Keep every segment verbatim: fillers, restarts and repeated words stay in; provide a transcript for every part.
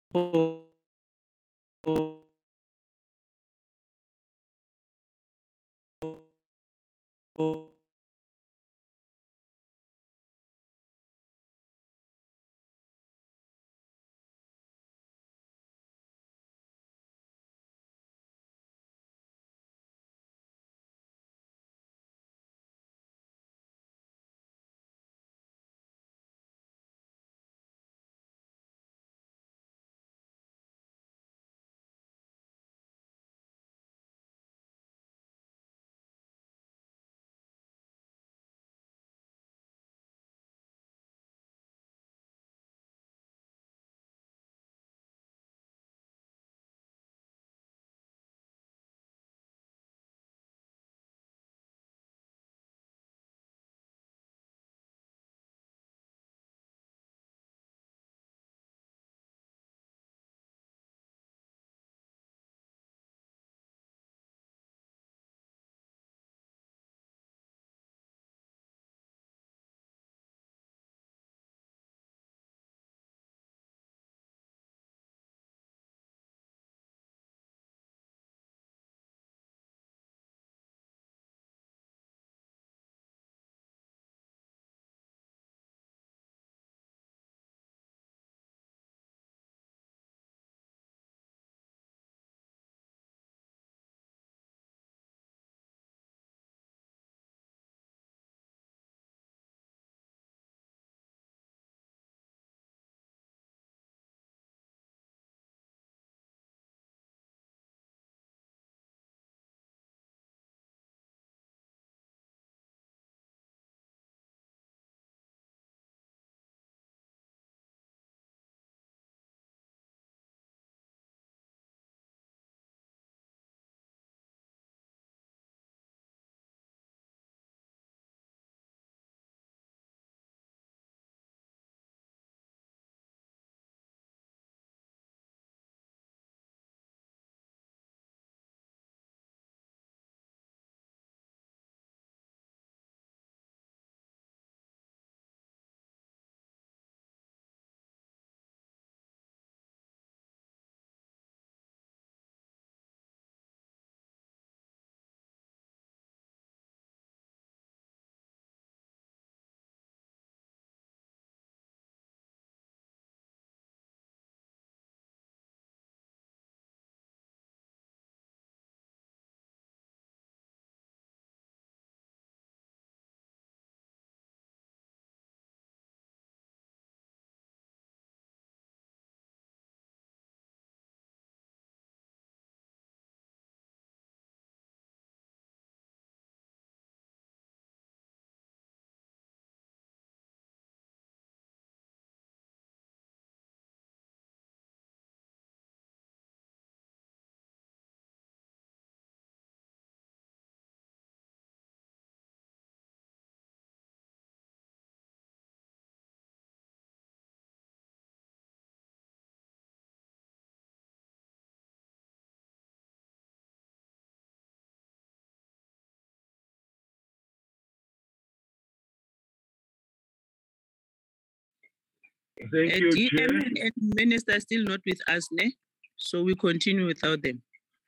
Thank Uh, you, D M Chair. and, and Minister are still not with us, ne? So we continue without them.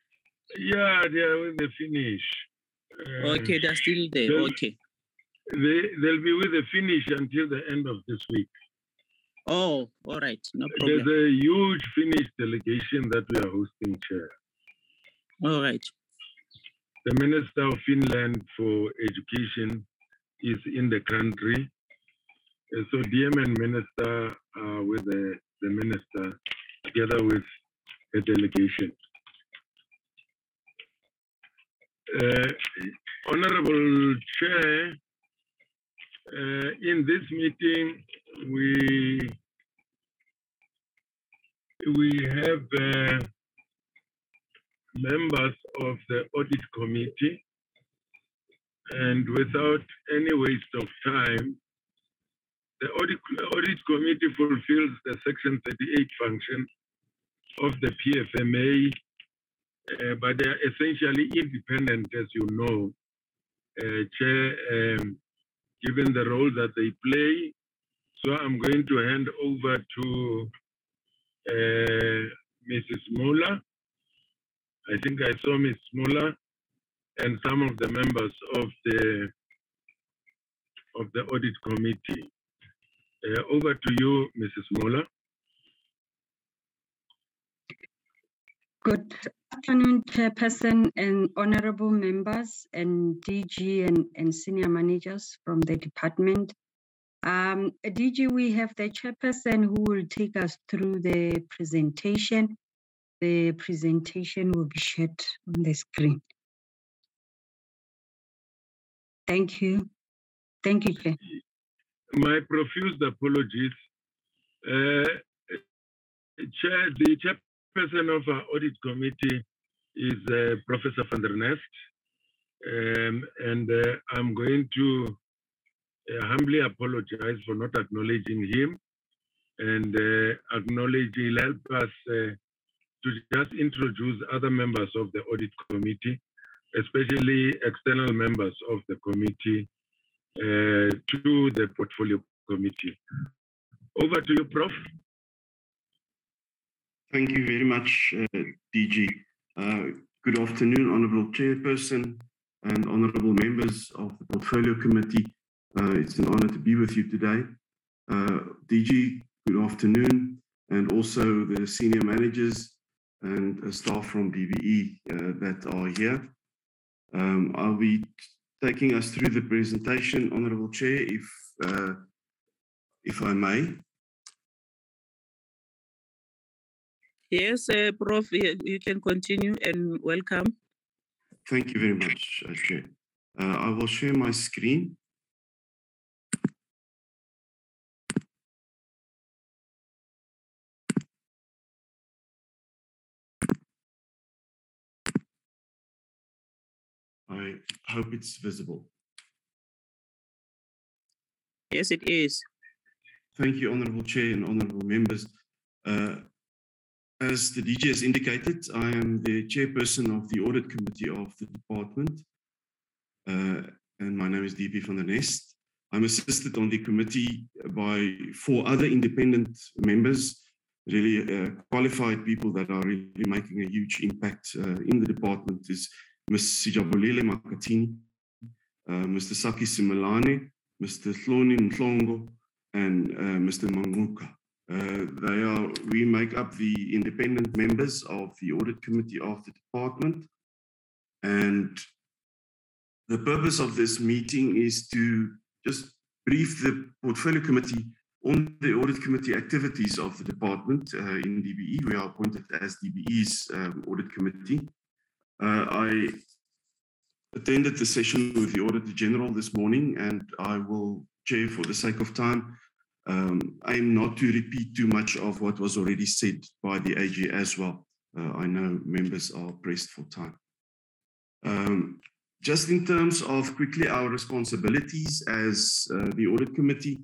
Yeah, they are with the finish. Uh, Okay, they're still there. they'll, Okay. they, they'll be with the finish until the end of this week. Oh, all right. No problem. There's a huge Finnish delegation that we are hosting, Chair. All right. The Minister of Finland for Education is in the country. Uh, so D M and Minister are with the, the Minister together with a delegation. Uh, Honorable Chair, uh, in this meeting, we we have uh, members of the audit committee, and without any waste of time, the audit, audit committee fulfills the Section thirty-eight function of the P F M A, uh, but they are essentially independent, as you know, uh, Chair, um, given the role that they play. So I'm going to hand over to uh, Missus Muller. I think I saw Miz Muller and some of the members of the of the audit committee. Uh, over to you, Missus Muller. Good afternoon, Chairperson and honorable members and D G and, and senior managers from the department. Um, D G, we have the Chairperson who will take us through the presentation. The presentation will be shared on the screen. Thank you. Thank you, Chair. My profuse apologies. Uh, Chair, the chairperson of our audit committee is uh, Professor van der Nest, um, and uh, I'm going to uh, humbly apologize for not acknowledging him, and uh, acknowledge he'll help us uh, to just introduce other members of the audit committee, especially external members of the committee, uh, to the portfolio committee. Over to you, Prof. Thank you very much, uh, D G. Uh, good afternoon, Honourable Chairperson and Honourable members of the Portfolio Committee. Uh, it's an honour to be with you today. Uh, D G, good afternoon, and also the senior managers and uh, staff from D B E uh, that are here. Um, I'll be taking us through the presentation, Honourable Chair, if, uh, if I may. Yes, uh, Prof, you you can continue and welcome. Thank you very much, uh, Chair. Uh, I will share my screen. I hope it's visible. Yes, it is. Thank you, Honourable Chair and Honourable members. Uh, as the D G has indicated, I am the chairperson of the Audit Committee of the department, uh, and my name is D P van der Nest. I'm assisted on the committee by four other independent members, really uh, qualified people that are really making a huge impact uh, in the department. Is Miz Sijabulile Makatini, uh, Mister Saki Simelane, Mister Hloni Mhlongo, and uh, Mister Manguka. Uh, they are, we make up the independent members of the audit committee of the department. And the purpose of this meeting is to just brief the portfolio committee on the audit committee activities of the department uh, in D B E. We are appointed as D B E's um, audit committee. Uh, I attended the session with the Auditor General this morning, and I will, Chair, for the sake of time, um, aim not to repeat too much of what was already said by the A G as well. Uh, I know members are pressed for time. Um, just in terms of quickly our responsibilities as uh, the Audit Committee,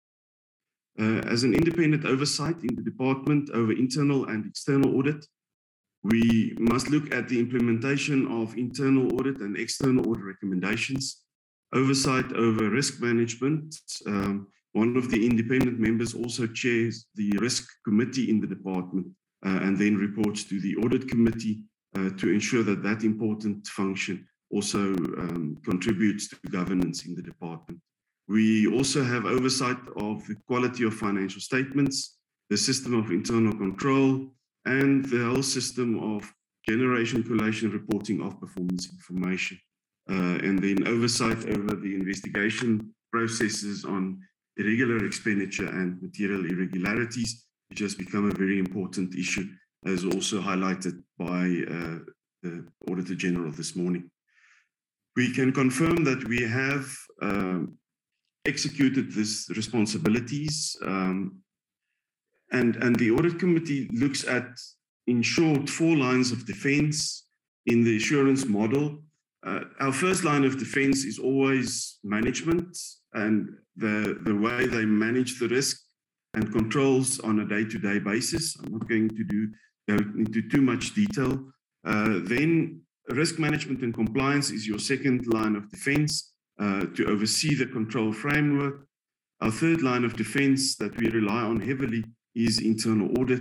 uh, as an independent oversight in the department over internal and external audit, we must look at the implementation of internal audit and external audit recommendations, oversight over risk management. Um, one of the independent members also chairs the risk committee in the department uh, and then reports to the audit committee uh, to ensure that that important function also um, contributes to governance in the department. We also have oversight of the quality of financial statements, the system of internal control, and the whole system of generation, collation, reporting of performance information. Uh, and then oversight over the investigation processes on irregular expenditure and material irregularities, which has become a very important issue, as also highlighted by uh, the Auditor General this morning. We can confirm that we have um, executed these responsibilities, um, and, and the Audit Committee looks at, in short, four lines of defense in the assurance model. Uh, our first line of defense is always management and the, the way they manage the risk and controls on a day-to-day basis. I'm not going to do, go into too much detail. Uh, then risk management and compliance is your second line of defense uh, to oversee the control framework. Our third line of defense that we rely on heavily is internal audit.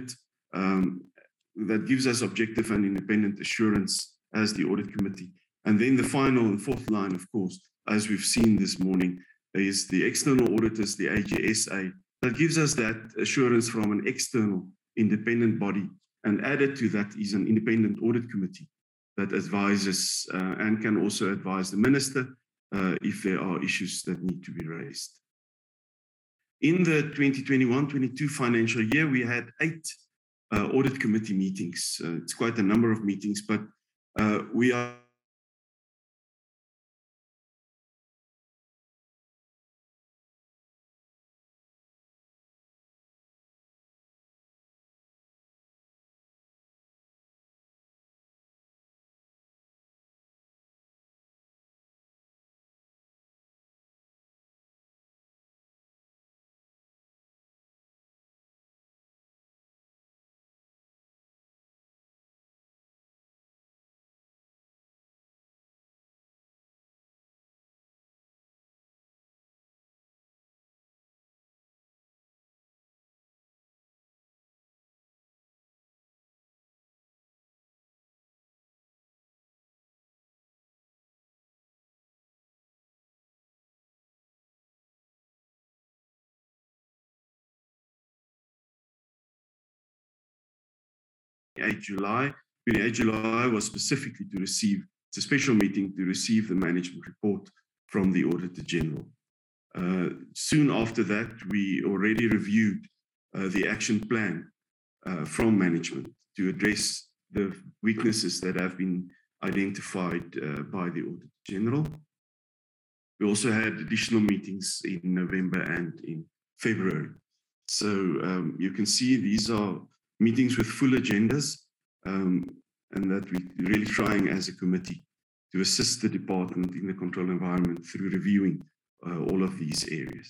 um, that gives us objective and independent assurance as the audit committee. And then the final and fourth line, of course, as we've seen this morning, is the external auditors, the A G S A, that gives us that assurance from an external independent body. And added to that is an independent audit committee that advises uh, and can also advise the minister uh, if there are issues that need to be raised. In the twenty twenty-one twenty-two financial year, we had eight uh, audit committee meetings. Uh, it's quite a number of meetings, but uh, we are twenty-eighth of July. twenty-eighth of July was specifically to receive, it's a special meeting to receive the management report from the Auditor General. Uh, soon after that, we already reviewed uh, the action plan uh, from management to address the weaknesses that have been identified uh, by the Auditor General. We also had additional meetings in November and in February. So um, you can see these are meetings with full agendas, um, and that we're really trying as a committee to assist the department in the control environment through reviewing uh, all of these areas.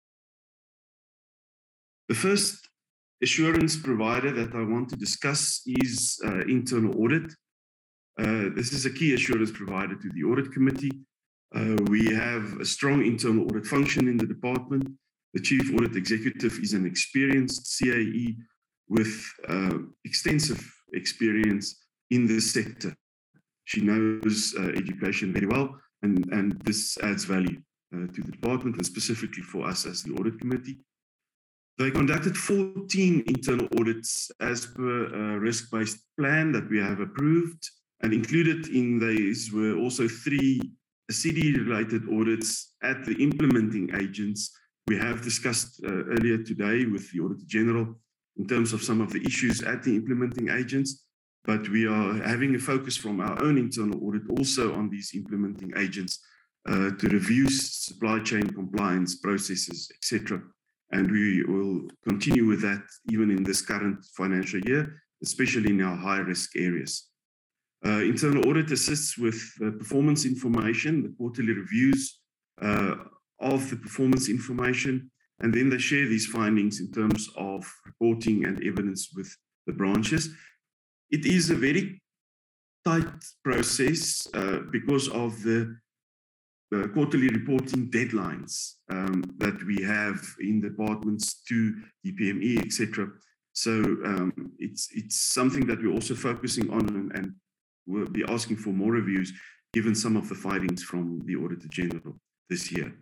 The first assurance provider that I want to discuss is uh, internal audit. Uh, this is a key assurance provider to the audit committee. Uh, we have a strong internal audit function in the department. The Chief Audit Executive is an experienced C A E with uh, extensive experience in this sector. She knows uh, education very well, and, and this adds value uh, to the department and specifically for us as the audit committee. They conducted fourteen internal audits as per a risk-based plan that we have approved, and included in these were also three C D-related audits at the implementing agents. We have discussed uh, earlier today with the Auditor General in terms of some of the issues at the implementing agents, but we are having a focus from our own internal audit also on these implementing agents uh, to review supply chain compliance processes, et cetera. And we will continue with that even in this current financial year, especially in our high-risk areas. Uh, internal audit assists with uh, performance information, the quarterly reviews uh, of the performance information, and then they share these findings in terms of reporting and evidence with the branches. It is a very tight process uh, because of the uh, quarterly reporting deadlines um, that we have in departments to D P M E, et cetera. So um, it's, it's something that we're also focusing on, and, and we'll be asking for more reviews given some of the findings from the Auditor General this year.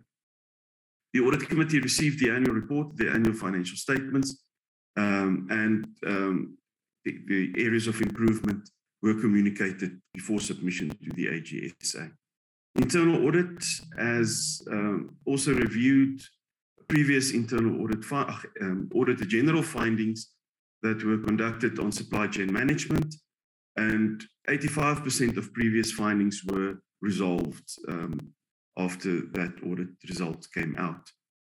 The Audit Committee received the annual report, the annual financial statements, um, and um, the, the areas of improvement were communicated before submission to the A G S A. Internal audit has um, also reviewed previous internal audit um, Auditor General findings that were conducted on supply chain management, and eighty-five percent of previous findings were resolved um, after that audit result came out.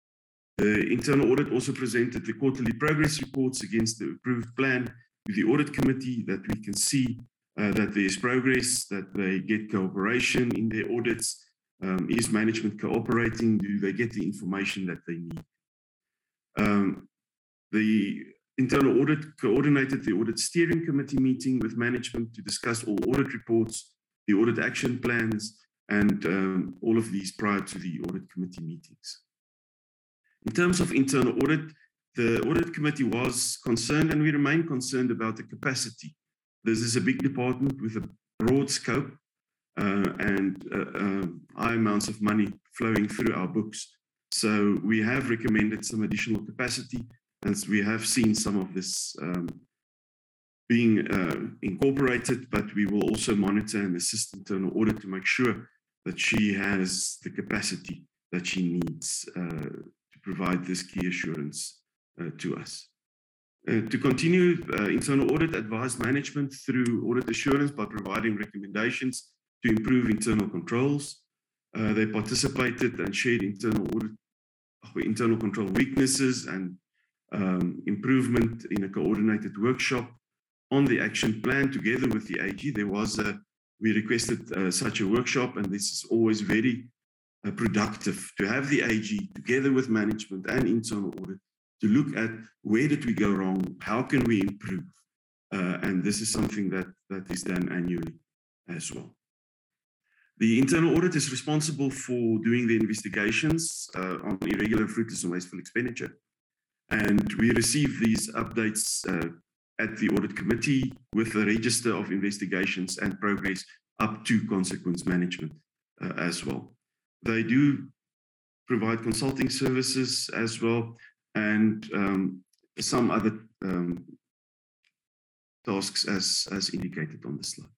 The internal audit also presented the quarterly progress reports against the approved plan to the audit committee, that we can see uh, that there's progress, that they get cooperation in their audits. Um, is management cooperating? Do they get the information that they need? Um, the internal audit coordinated the audit steering committee meeting with management to discuss all audit reports, the audit action plans, and um, all of these prior to the audit committee meetings. In terms of internal audit, the audit committee was concerned, and we remain concerned about the capacity. This is a big department with a broad scope uh, and uh, uh, high amounts of money flowing through our books. So we have recommended some additional capacity, as we have seen some of this um, being uh, incorporated, but we will also monitor and assist internal audit to make sure that she has the capacity that she needs uh, to provide this key assurance uh, to us. Uh, to continue, uh, internal audit advised management through audit assurance by providing recommendations to improve internal controls. Uh, they participated and shared internal audit, internal control weaknesses and um, improvement in a coordinated workshop on the action plan together with the A G. There was a, we requested uh, such a workshop, and this is always very uh, productive to have the A G together with management and internal audit to look at where did we go wrong, how can we improve, uh, and this is something that, that is done annually as well. The internal audit is responsible for doing the investigations uh, on irregular, fruitless and wasteful expenditure, and we receive these updates uh, at the audit committee with a register of investigations and progress up to consequence management uh, as well. They do provide consulting services as well, and um, some other um, tasks as, as indicated on the slide.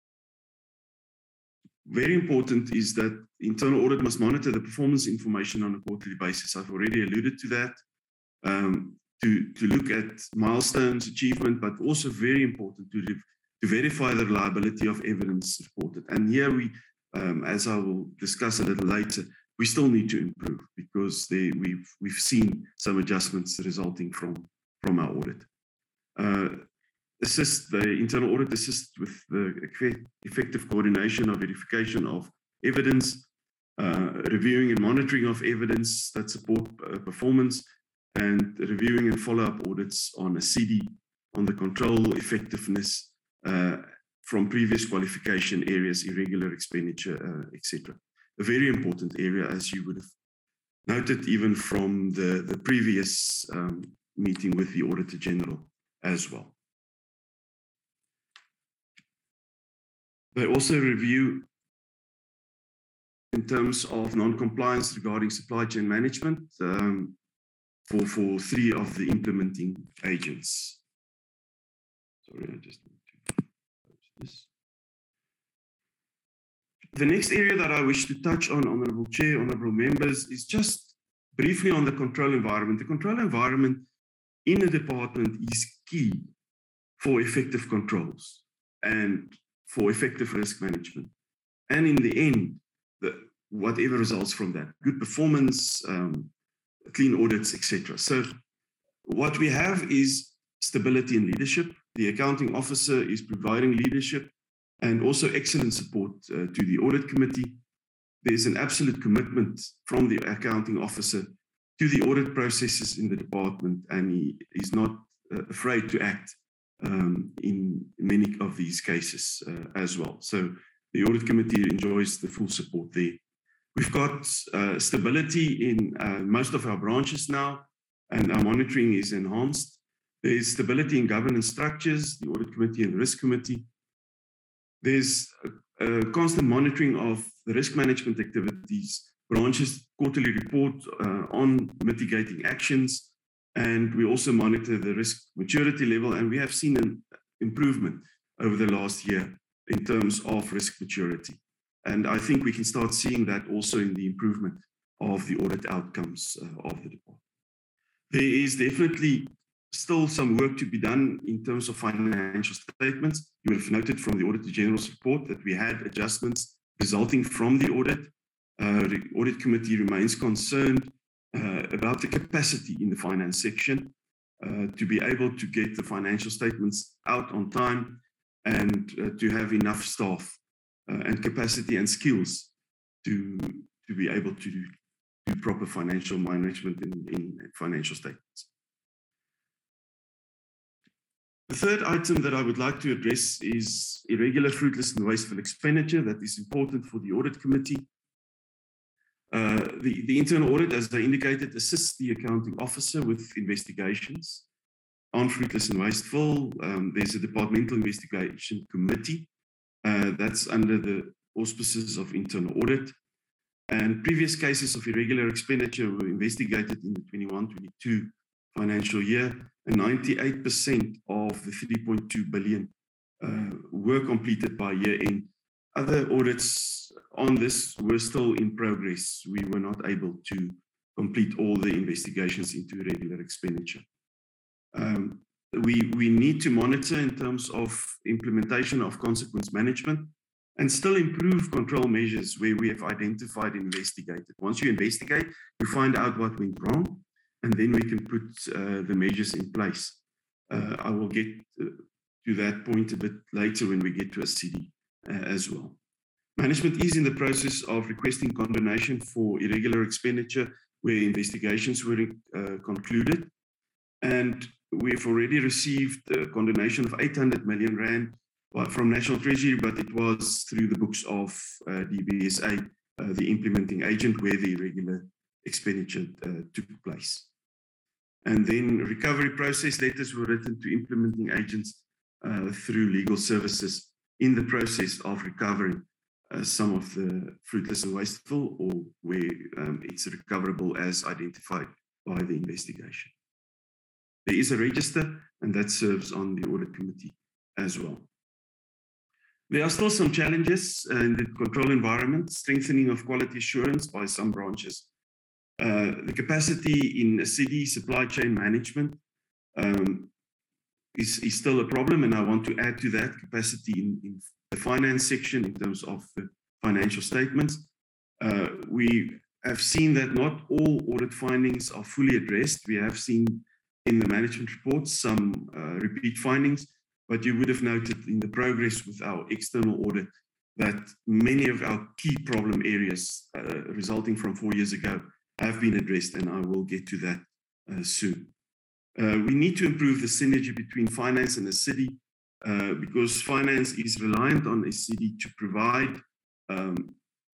Very important is that internal audit must monitor the performance information on a quarterly basis. I've already alluded to that. Um, to, to look at milestones, achievement, but also very important to, to verify the reliability of evidence reported. And here we, um, as I will discuss a little later, we still need to improve because they, we've, we've seen some adjustments resulting from, from our audit. Uh, assist, the internal audit assists with the effective coordination of verification of evidence, uh, reviewing and monitoring of evidence that support uh, performance, and reviewing and follow-up audits on a C D, on the control effectiveness uh, from previous qualification areas, irregular expenditure, uh, et cetera. A very important area, as you would have noted even from the, the previous um, meeting with the Auditor General as well. They also review in terms of non-compliance regarding supply chain management, um, For, for three of the implementing agents. Sorry, I just need to close this. The next area that I wish to touch on, Honourable Chair, Honourable Members, is just briefly on the control environment. The control environment in a department is key for effective controls and for effective risk management. And in the end, the, whatever results from that, good performance, um, clean audits, et cetera. So what we have is stability in leadership. The accounting officer is providing leadership and also excellent support uh, to the audit committee. There's an absolute commitment from the accounting officer to the audit processes in the department, and he is not uh, afraid to act um, in many of these cases uh, as well. So the audit committee enjoys the full support there. We've got uh, stability in uh, most of our branches now, and our monitoring is enhanced. There's stability in governance structures, the audit committee and the risk committee. There's a, a constant monitoring of the risk management activities. Branches quarterly report uh, on mitigating actions, and we also monitor the risk maturity level, and we have seen an improvement over the last year in terms of risk maturity. And I think we can start seeing that also in the improvement of the audit outcomes uh, of the department. There is definitely still some work to be done in terms of financial statements. You would have noted from the Auditor General's report that we had adjustments resulting from the audit. Uh, the audit committee remains concerned uh, about the capacity in the finance section uh, to be able to get the financial statements out on time and uh, to have enough staff Uh, and capacity and skills to, to be able to do, do proper financial management in, in financial statements. The third item that I would like to address is irregular, fruitless and wasteful expenditure that is important for the audit committee. Uh, the, the internal audit, as I indicated, assists the accounting officer with investigations on fruitless and wasteful. Um, there's a departmental investigation committee uh, that's under the auspices of internal audit. And previous cases of irregular expenditure were investigated in the twenty-one twenty-two financial year, and ninety-eight percent of the three point two billion uh, were completed by year end. Other audits on this were still in progress. We were not able to complete all the investigations into irregular expenditure. Um, we, we need to monitor in terms of implementation of consequence management and still improve control measures where we have identified and investigated. Once you investigate, you find out what went wrong, and then we can put uh, the measures in place. Uh, I will get uh, to that point a bit later when we get to a C D uh, as well. Management is in the process of requesting condonation for irregular expenditure where investigations were uh, concluded. And we've already received a condonation of eight hundred million rand from National Treasury, but it was through the books of uh, D B S A, uh, the implementing agent, where the irregular expenditure uh, took place. And then recovery process letters were written to implementing agents uh, through legal services in the process of recovering uh, some of the fruitless and wasteful, or where um, it's recoverable as identified by the investigation. There is a register, and that serves on the audit committee as well. There are still some challenges in the control environment, strengthening of quality assurance by some branches. Uh, the capacity in C D supply chain management um, is, is still a problem, and I want to add to that capacity in, in the finance section in terms of the financial statements. Uh, we have seen that not all audit findings are fully addressed. We have seen in the management reports some uh, repeat findings, but you would have noted in the progress with our external audit that many of our key problem areas uh, resulting from four years ago have been addressed, and I will get to that uh, soon. Uh, we need to improve the synergy between finance and the city uh, because finance is reliant on a city to provide um,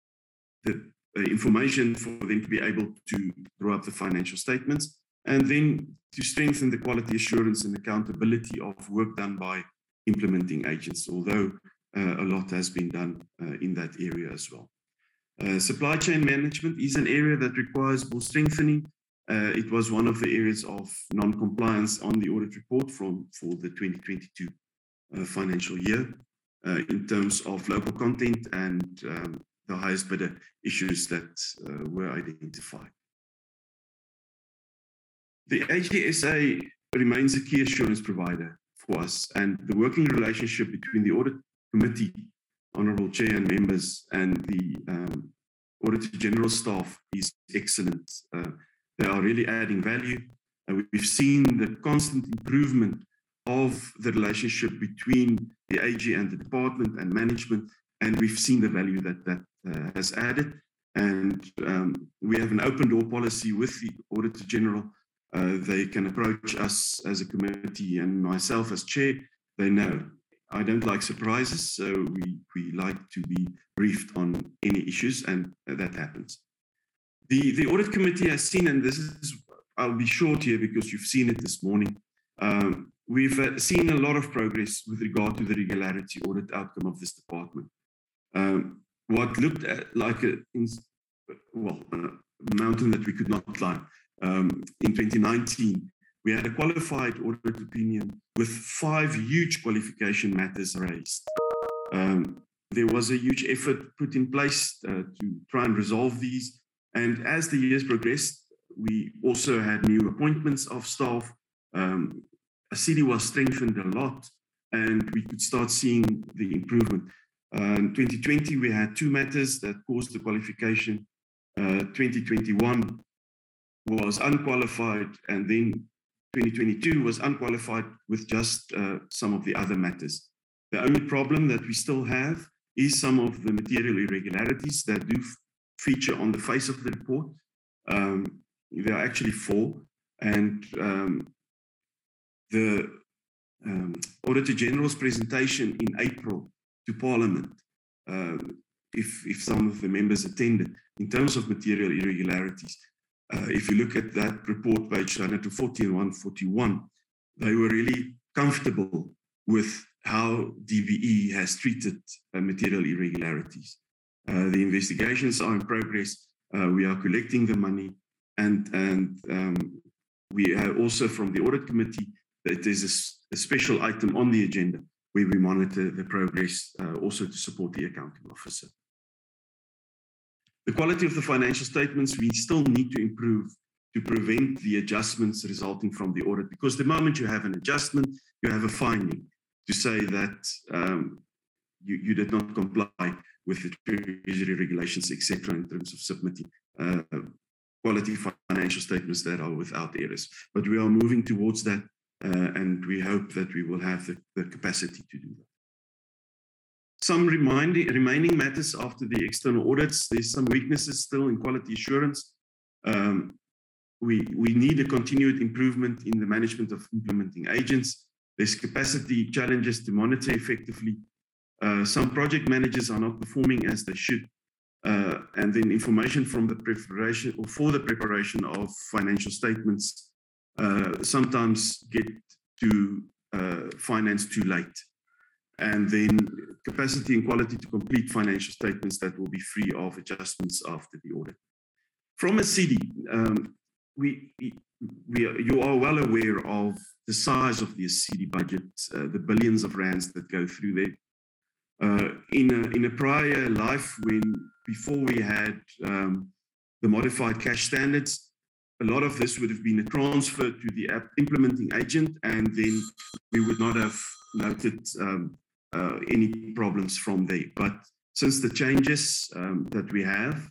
the uh, information for them to be able to draw up the financial statements, and then to strengthen the quality assurance and accountability of work done by implementing agents, although uh, a lot has been done uh, in that area as well. Uh, supply chain management is an area that requires more strengthening. Uh, it was one of the areas of non-compliance on the audit report from for the twenty twenty-two uh, financial year uh, in terms of local content and um, the highest bidder issues that uh, were identified. The H D S A remains a key assurance provider for us, and the working relationship between the audit committee, Honourable Chair and members, and the um, Auditor General staff is excellent. Uh, they are really adding value. And we've seen the constant improvement of the relationship between the A G and the department and management, and we've seen the value that that uh, has added. And um, we have an open door policy with the Auditor General. Uh, they can approach us as a committee and myself as chair. They know I don't like surprises, so we, we like to be briefed on any issues, and that happens. The, the audit committee has seen, and this is, I'll be short here because you've seen it this morning, um, we've uh, seen a lot of progress with regard to the regularity audit outcome of this department. Um, what looked at like a, well, a mountain that we could not climb. Um, in twenty nineteen, we had a qualified audit opinion with five huge qualification matters raised. Um, there was a huge effort put in place uh, to try and resolve these. And as the years progressed, we also had new appointments of staff. Um, a city was strengthened a lot, and we could start seeing the improvement. Uh, in twenty twenty, we had two matters that caused the qualification. Uh, twenty twenty-one was unqualified, and then twenty twenty-two was unqualified with just uh, some of the other matters. The only problem that we still have is some of the material irregularities that do feature on the face of the report. Um, there are actually four, and um, the um, Auditor General's presentation in April to Parliament, uh, if, if some of the members attended, in terms of material irregularities. Uh, if you look at that report, page one forty and one forty-one, they were really comfortable with how D V E has treated uh, material irregularities. Uh, the investigations are in progress. Uh, we are collecting the money, and, and um, we have also from the audit committee that there's a, a special item on the agenda where we monitor the progress, uh, also to support the accounting officer. The quality of the financial statements, we still need to improve to prevent the adjustments resulting from the audit, because the moment you have an adjustment, you have a finding to say that um, you, you did not comply with the treasury regulations, et cetera, in terms of submitting uh, quality financial statements that are without errors. But we are moving towards that, uh, and we hope that we will have the, the capacity to do that. Some reminding, remaining matters after the external audits, there's some weaknesses still in quality assurance. Um, we, we need a continued improvement in the management of implementing agents. There's capacity challenges to monitor effectively. Uh, some project managers are not performing as they should. Uh, and then information from the preparation or for the preparation of financial statements uh, sometimes get to uh, finance too late. And then capacity and quality to complete financial statements that will be free of adjustments after the audit. From a C D, um, we, we are, you are well aware of the size of the C D budget, uh, the billions of rands that go through there. Uh, in, a, in a prior life, when before we had um, the modified cash standards, a lot of this would have been a transfer to the app implementing agent, and then we would not have noted um, uh, any problems from there. But since the changes um, that we have,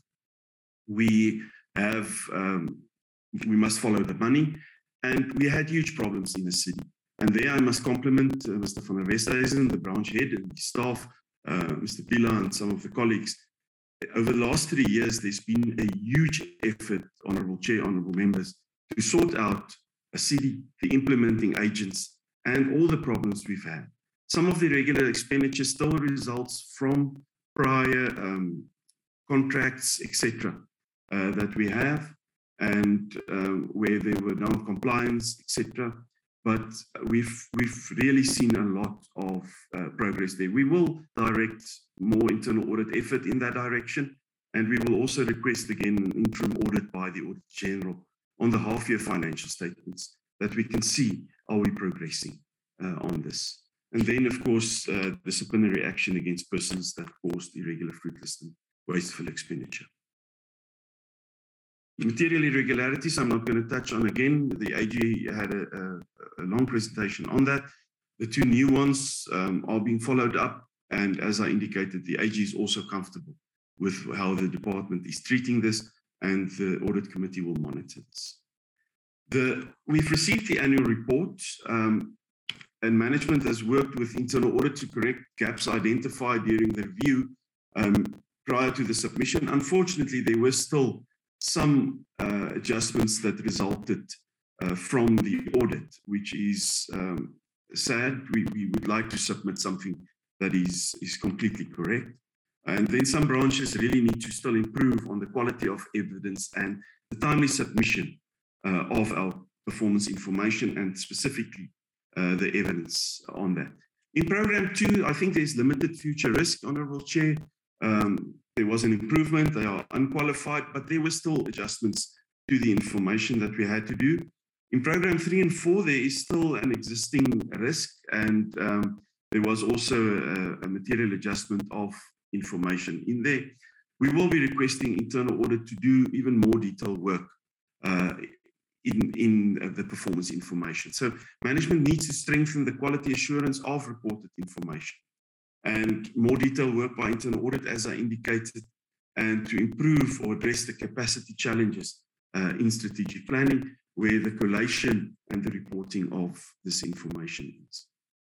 we have um, we must follow the money, and we had huge problems in the city. And there I must compliment uh, Mister van der Westhuizen, the branch head, and his staff, uh, Mister Pila, and some of the colleagues. Over the last three years, there's been a huge effort, Honourable Chair, Honourable Members, to sort out a city, the implementing agents, and all the problems we've had. Some of the regular expenditure still results from prior um, contracts, et cetera, uh, that we have, and um, where there were non-compliance, et cetera. But we've we've really seen a lot of uh, progress there. We will direct more internal audit effort in that direction, and we will also request again an interim audit by the Auditor General on the half-year financial statements, that we can see are we progressing uh, on this. And then, of course, uh, disciplinary action against persons that caused irregular, fruitless, and wasteful expenditure. Material irregularities, I'm not going to touch on again. The A G had a, a, a long presentation on that. The two new ones um, are being followed up. And as I indicated, the A G is also comfortable with how the department is treating this, and the audit committee will monitor this. The, we've received the annual report, um, and management has worked with internal audit to correct gaps identified during the review um, prior to the submission. Unfortunately, there were still some uh, adjustments that resulted uh, from the audit, which is um, sad. We, we would like to submit something that is, is completely correct. And then some branches really need to still improve on the quality of evidence and the timely submission uh, of our performance information, and specifically uh, the evidence on that. In program two, I think there's limited future risk, Honourable Chair. Um, There was an improvement, they are unqualified, but there were still adjustments to the information that we had to do. In program three and four, there is still an existing risk, and um, there was also a, a material adjustment of information in there. We will be requesting internal audit to do even more detailed work uh, in, in the performance information. So management needs to strengthen the quality assurance of reported information, and more detailed work by internal audit, as I indicated, and to improve or address the capacity challenges uh, in strategic planning, where the collation and the reporting of this information is.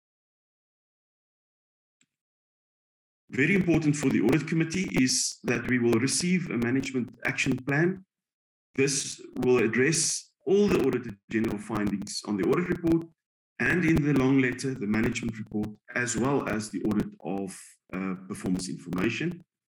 Very important for the audit committee is that we will receive a management action plan. This will address all the Auditor General findings on the audit report, and in the long letter, the management report, as well as the audit of uh, performance information.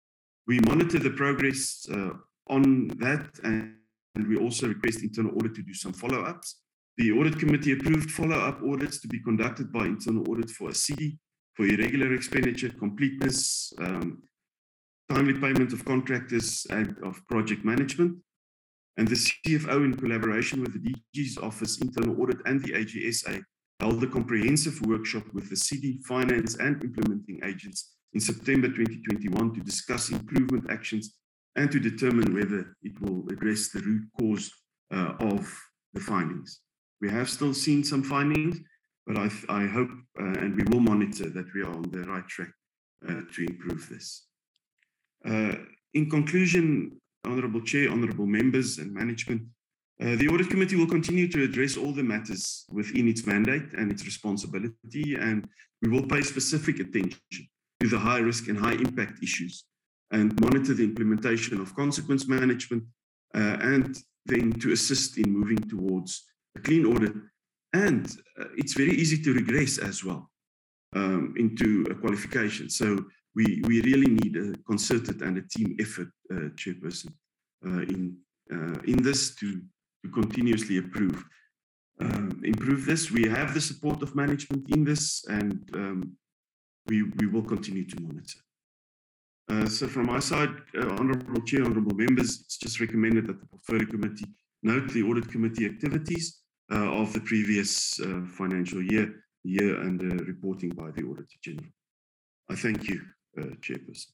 We monitor the progress uh, on that, and, and we also request internal audit to do some follow-ups. The audit committee approved follow-up audits to be conducted by internal audit for A C I D I, for irregular expenditure, completeness, um, timely payment of contractors, and of project management. And the C F O, in collaboration with the D G's office, internal audit, and the A G S A, held a comprehensive workshop with the C D, finance, and implementing agents in September twenty twenty-one to discuss improvement actions and to determine whether it will address the root cause uh, of the findings. We have still seen some findings, but I, I hope uh, and we will monitor that we are on the right track uh, to improve this. Uh, in conclusion, Honourable Chair, Honourable Members and Management, uh, the Audit Committee will continue to address all the matters within its mandate and its responsibility, and we will pay specific attention to the high risk and high impact issues and monitor the implementation of consequence management uh, and then to assist in moving towards a clean audit. And uh, it's very easy to regress as well um, into a qualification. So we, we really need a concerted and a team effort, uh, Chairperson, uh, in, uh, in this to, to continuously improve. Um, improve this. We have the support of management in this, and um, we, we will continue to monitor. Uh, so from my side, uh, Honourable Chair, Honourable Members, it's just recommended that the Portfolio Committee note the Audit Committee activities uh, of the previous uh, financial year, year and uh, reporting by the Auditor General. I thank you, uh, Chairperson.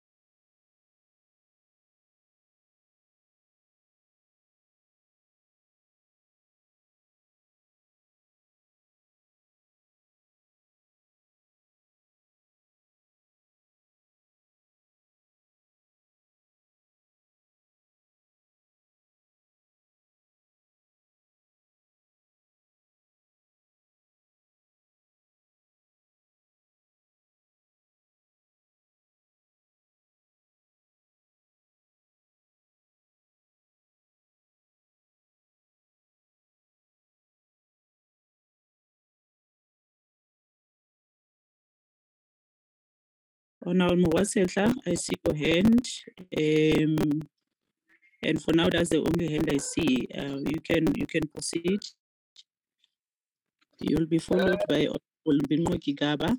Honourable Mwasetla, I see your hand. Um, and for now, that's the only hand I see. Uh, you can you can proceed. You'll be followed by Honourable Mbinqo Gigaba.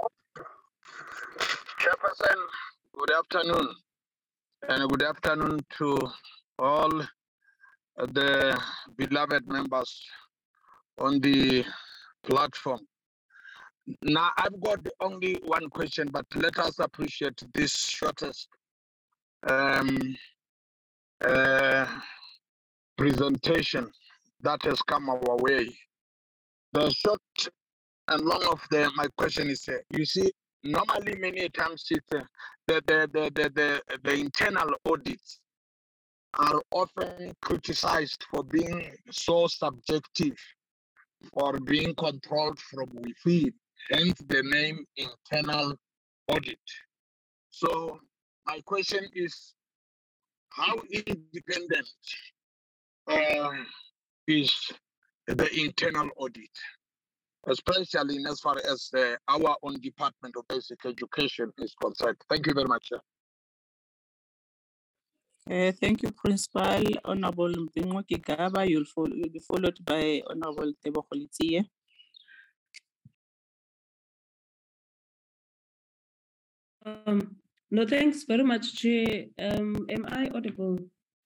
Chairperson, good afternoon, and good afternoon to all the beloved members on the platform. Now, I've got only one question, but let us appreciate this shortest um, uh, presentation that has come our way. The short and long of the my question is, uh, you see, normally many times it, uh, the, the, the, the, the, the internal audits are often criticized for being so subjective or being controlled from within, hence the name internal audit. So my question is, how independent uh, is the internal audit, especially in as far as uh, our own Department of Basic Education is concerned? Thank you very much, sir. Uh, thank you, Principal. Honourable Mbinqo Gigaba, you'll, follow, you'll be followed by Honourable Tebogo Letsie. Um, no, thanks very much, Chair. Um, am I audible?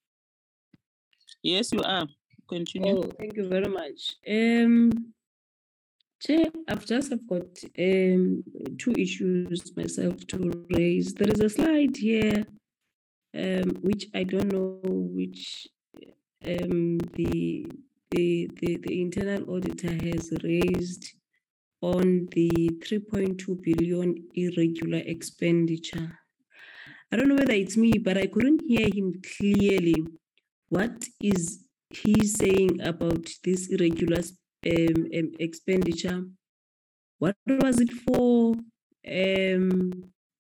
Yes, you are. Continue. Oh, thank you very much. Um, Chair, I've just I've got um, two issues myself to raise. There is a slide here, um, which I don't know which um, the, the the the internal auditor has raised on the three point two billion irregular expenditure. I don't know whether it's me, but I couldn't hear him clearly. What is he saying about this irregular um, um, expenditure? What was it for? Um,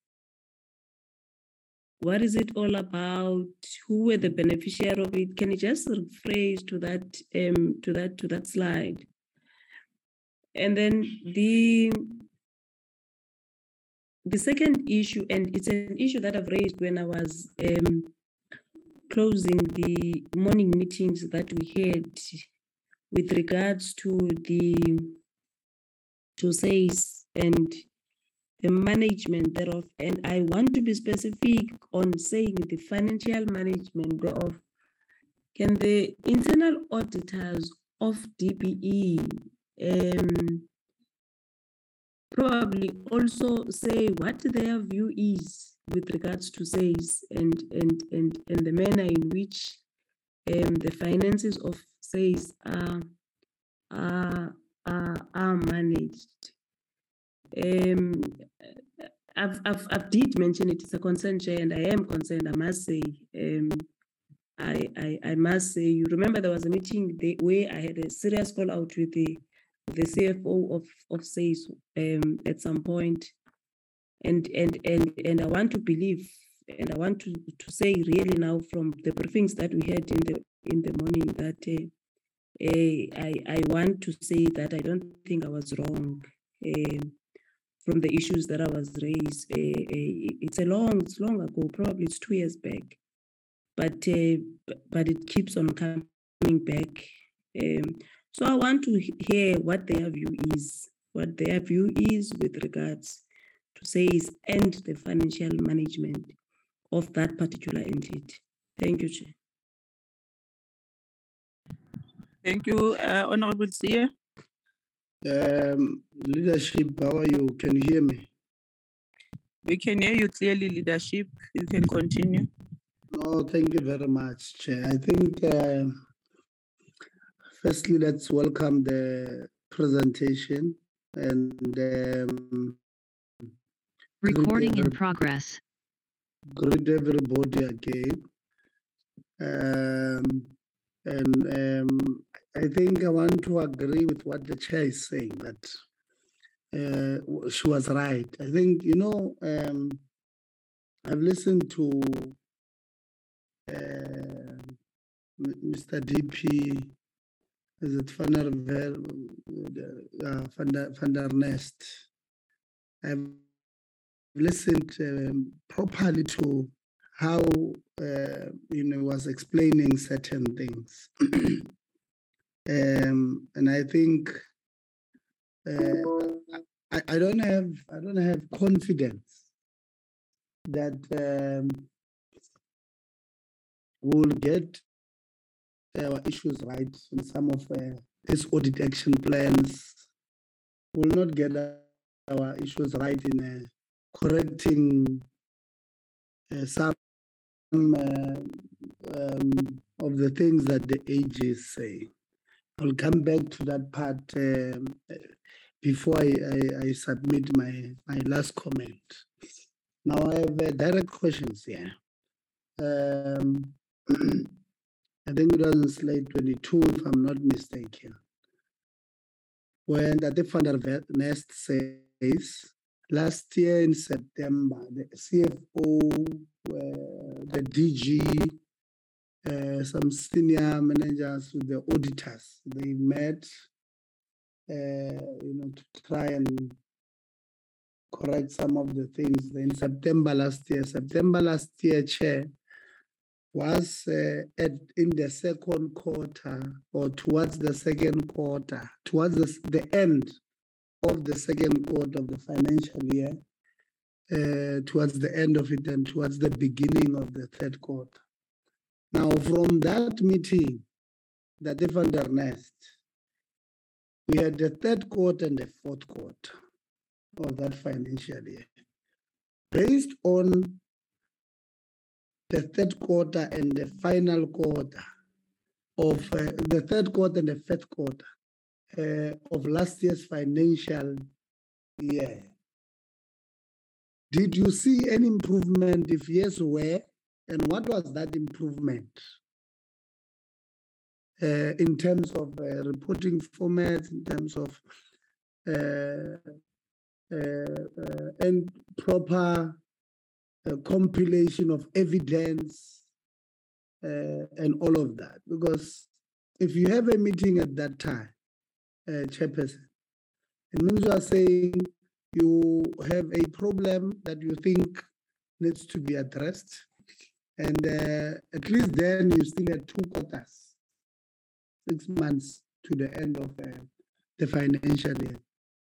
what is it all about? Who were the beneficiary of it? Can you just rephrase to that um, to that to that slide? And then the the second issue, and it's an issue that I've raised when I was um, closing the morning meetings that we had with regards to the to SAYS and the management thereof. And I want to be specific on saying the financial management thereof. Can the internal auditors of D P E um, probably also say what their view is with regards to SAYS and, and, and, and the manner in which um, the finances of SAYS are, are, are, are managed? Um, I've, I've, I did mention it, it's a concern, Chair, and I am concerned, I must say. Um, I, I, I must say, you remember there was a meeting the, where I had a serious call out with the, the C F O of, of SAYS um, at some point. And, and, and, and I want to believe, and I want to, to say really now from the briefings that we had in the, in the morning that uh, uh, I, I want to say that I don't think I was wrong. Um, from the issues that I was raised. Uh, uh, it's a long, it's long ago, probably it's two years back, but uh, but it keeps on coming back. Um, so I want to hear what their view is, what their view is with regards to SAYS and the financial management of that particular entity. Thank you, Chair. Thank you, uh, Honorable Sia. Um, leadership, how are you? Can you hear me? We can hear you clearly, leadership. You can continue. No, thank you very much, Chair. I think, uh, firstly, let's welcome the presentation and um, recording in every, progress. Greet everybody again. Um, and um, I think I want to agree with what the chair is saying, that uh, she was right. I think, you know, um, I've listened to uh, Mister D P, is it Van der, uh, Van der, Van der Nest. I've listened um, properly to how uh, you know was explaining certain things. Um, and I think uh, I, I don't have I don't have confidence that um, we'll get our issues right in some of uh, these audit action plans. We'll not get our issues right in uh, correcting uh, some uh, um, of the things that the A G is saying. I'll come back to that part um, before I, I, I submit my, my last comment. Now I have uh, direct questions here. Um, I think it was in slide twenty-two, if I'm not mistaken, when the Van der Nest says, last year in September, the C F O, uh, the D G, Uh, some senior managers with the auditors, they met, uh, you know, to try and correct some of the things. In September last year, September last year, Chair, was uh, at in the second quarter or towards the second quarter, towards the, the end of the second quarter of the financial year, uh, towards the end of it and towards the beginning of the third quarter. Now, from that meeting, that the Van der Nest, we had the third quarter and the fourth quarter of that financial year. Based on the third quarter and the final quarter of uh, the third quarter and the fifth quarter uh, of last year's financial year, did you see any improvement? If yes, where? And what was that improvement uh, in terms of uh, reporting formats, in terms of uh, uh, uh, and proper uh, compilation of evidence uh, and all of that? Because if you have a meeting at that time, uh, Chairperson, it means you are saying you have a problem that you think needs to be addressed, and uh, at least then you still had two quarters, six months to the end of uh, the financial year.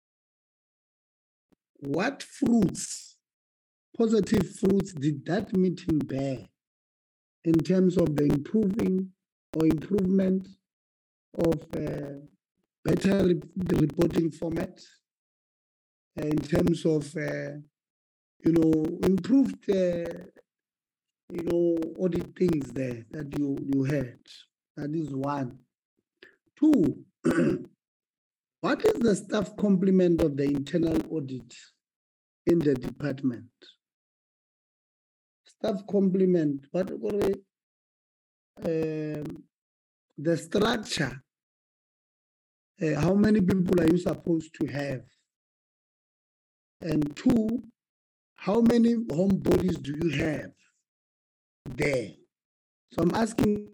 What fruits, positive fruits, did that meeting bear in terms of the improving or improvement of uh, better re reporting format, uh, in terms of, uh, you know, improved, uh, you know, audit things there that you, you had? That is one. Two, what is the staff complement of the internal audit in the department? Staff complement, what, what um, the structure, uh, how many people are you supposed to have? And two, how many home bodies do you have there? So I'm asking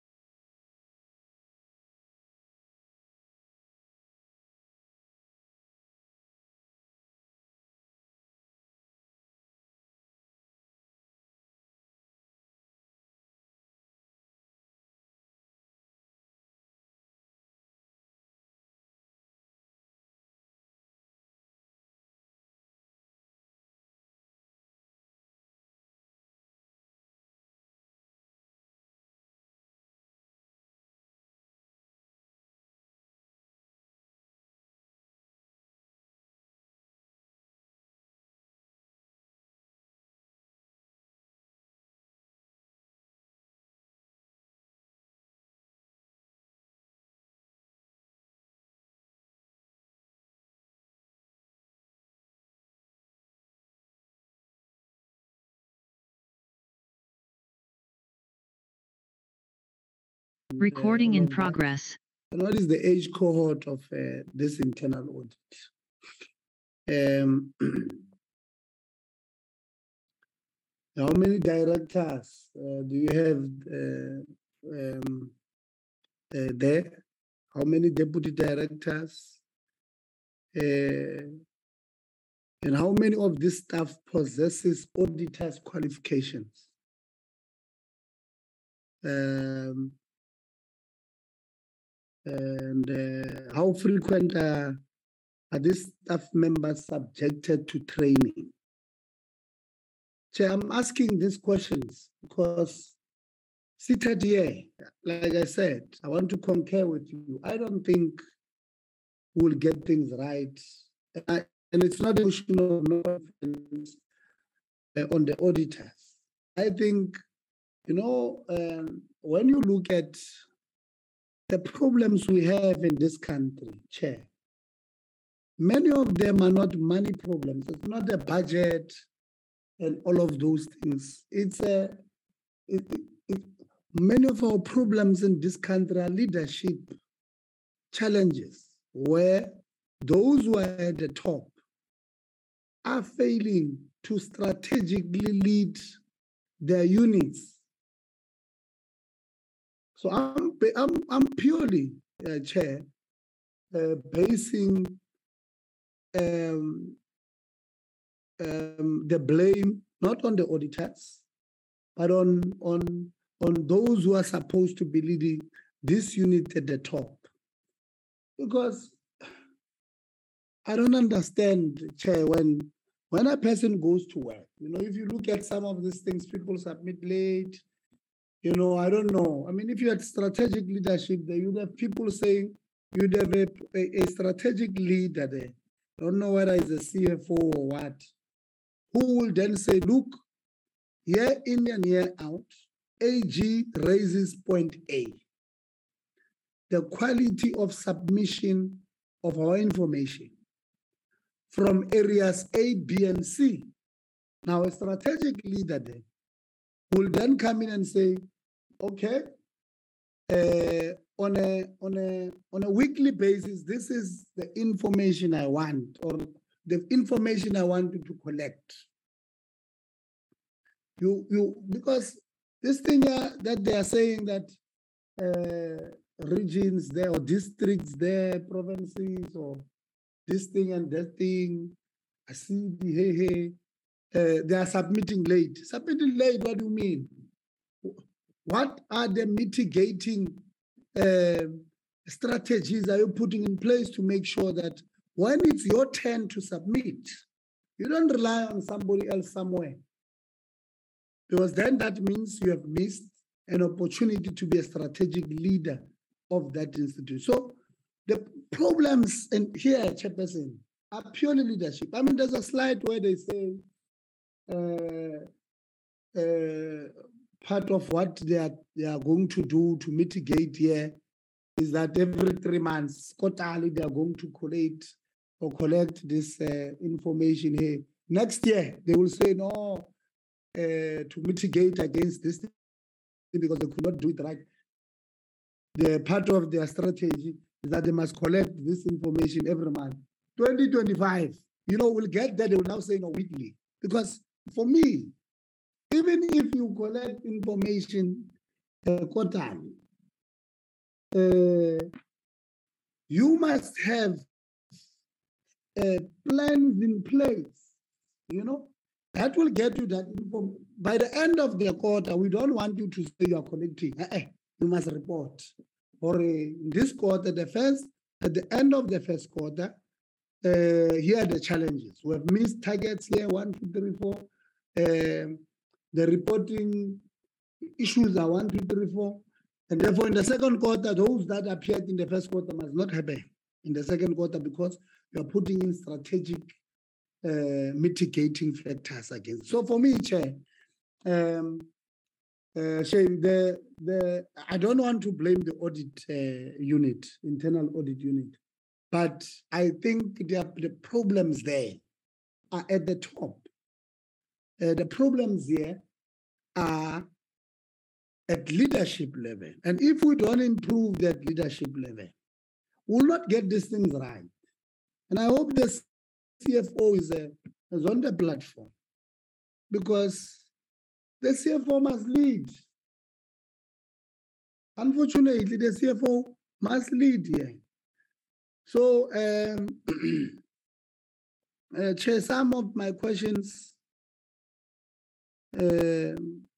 Recording uh, in of that. progress. And what is the age cohort of uh, this internal audit? Um, how many directors uh, do you have uh, um, uh, there? How many deputy directors? Uh, and how many of this staff possesses auditor's qualifications? Um, and uh, how frequent are, are these staff members subjected to training? Chair, I'm asking these questions because seated here, like I said, I want to concur with you. I don't think we'll get things right. And, I, and it's not emotional no offense, uh, on the auditors. I think, you know, um, when you look at the problems we have in this country, Chair, many of them are not money problems. It's not the budget and all of those things. It's a, it, it, it, many of our problems in this country are leadership challenges, where those who are at the top are failing to strategically lead their units. So I'm, I'm, I'm purely, uh, Chair, uh, basing um, um, the blame not on the auditors, but on, on, on those who are supposed to be leading this unit at the top. Because I don't understand, Chair, when, when a person goes to work, you know, if you look at some of these things, people submit late, you know, I don't know. I mean, if you had strategic leadership there, you'd have people saying, you'd have a, a, a strategic leader there. I don't know whether it's a C F O or what, who will then say, look, year in and year out, A G raises point A. The quality of submission of our information from areas A, B, and C. Now, a strategic leader then will then come in and say, okay, uh, on a on a on a weekly basis, this is the information I want, or the information I want you to collect. You you because this thing uh, that they are saying that uh, regions there or districts there, provinces or this thing and that thing, I see the hey, hey, uh, they are submitting late. Submitting late, what do you mean? What are the mitigating uh, strategies are you putting in place to make sure that when it's your turn to submit, you don't rely on somebody else somewhere? Because then that means you have missed an opportunity to be a strategic leader of that institute. So the problems in here, Chairperson, are purely leadership. I mean, there's a slide where they say uh, uh, part of what they are, they are going to do to mitigate here is that every three months, quarterly, they are going to collect or collect this uh, information here. Next year, they will say, no, uh, to mitigate against this thing because they could not do it right. The part of their strategy is that they must collect this information every month. twenty twenty-five, you know, we'll get there, they will now say no weekly. Because for me, even if you collect information uh, quarterly, uh, you must have uh, plans in place, you know, that will get you that info. By the end of the quarter, we don't want you to say you are collecting. Uh-uh, you must report. Or uh, in this quarter, the first, at the end of the first quarter, uh, here are the challenges. We have missed targets here, one, two, three, four. Um, the reporting issues are one, two, three, four. And therefore, in the second quarter, those that appeared in the first quarter must not happen in the second quarter because you are putting in strategic uh, mitigating factors against. So for me, Chair, um, uh, Shane, the, the, I don't want to blame the audit uh, unit, internal audit unit, but I think the, the problems there are at the top. Uh, the problems here are at leadership level. And if we don't improve that leadership level, we'll not get these things right. And I hope the C F O is, a, is on the platform because the C F O must lead. Unfortunately, the C F O must lead here. So, um, uh, Chair, some of my questions, uh,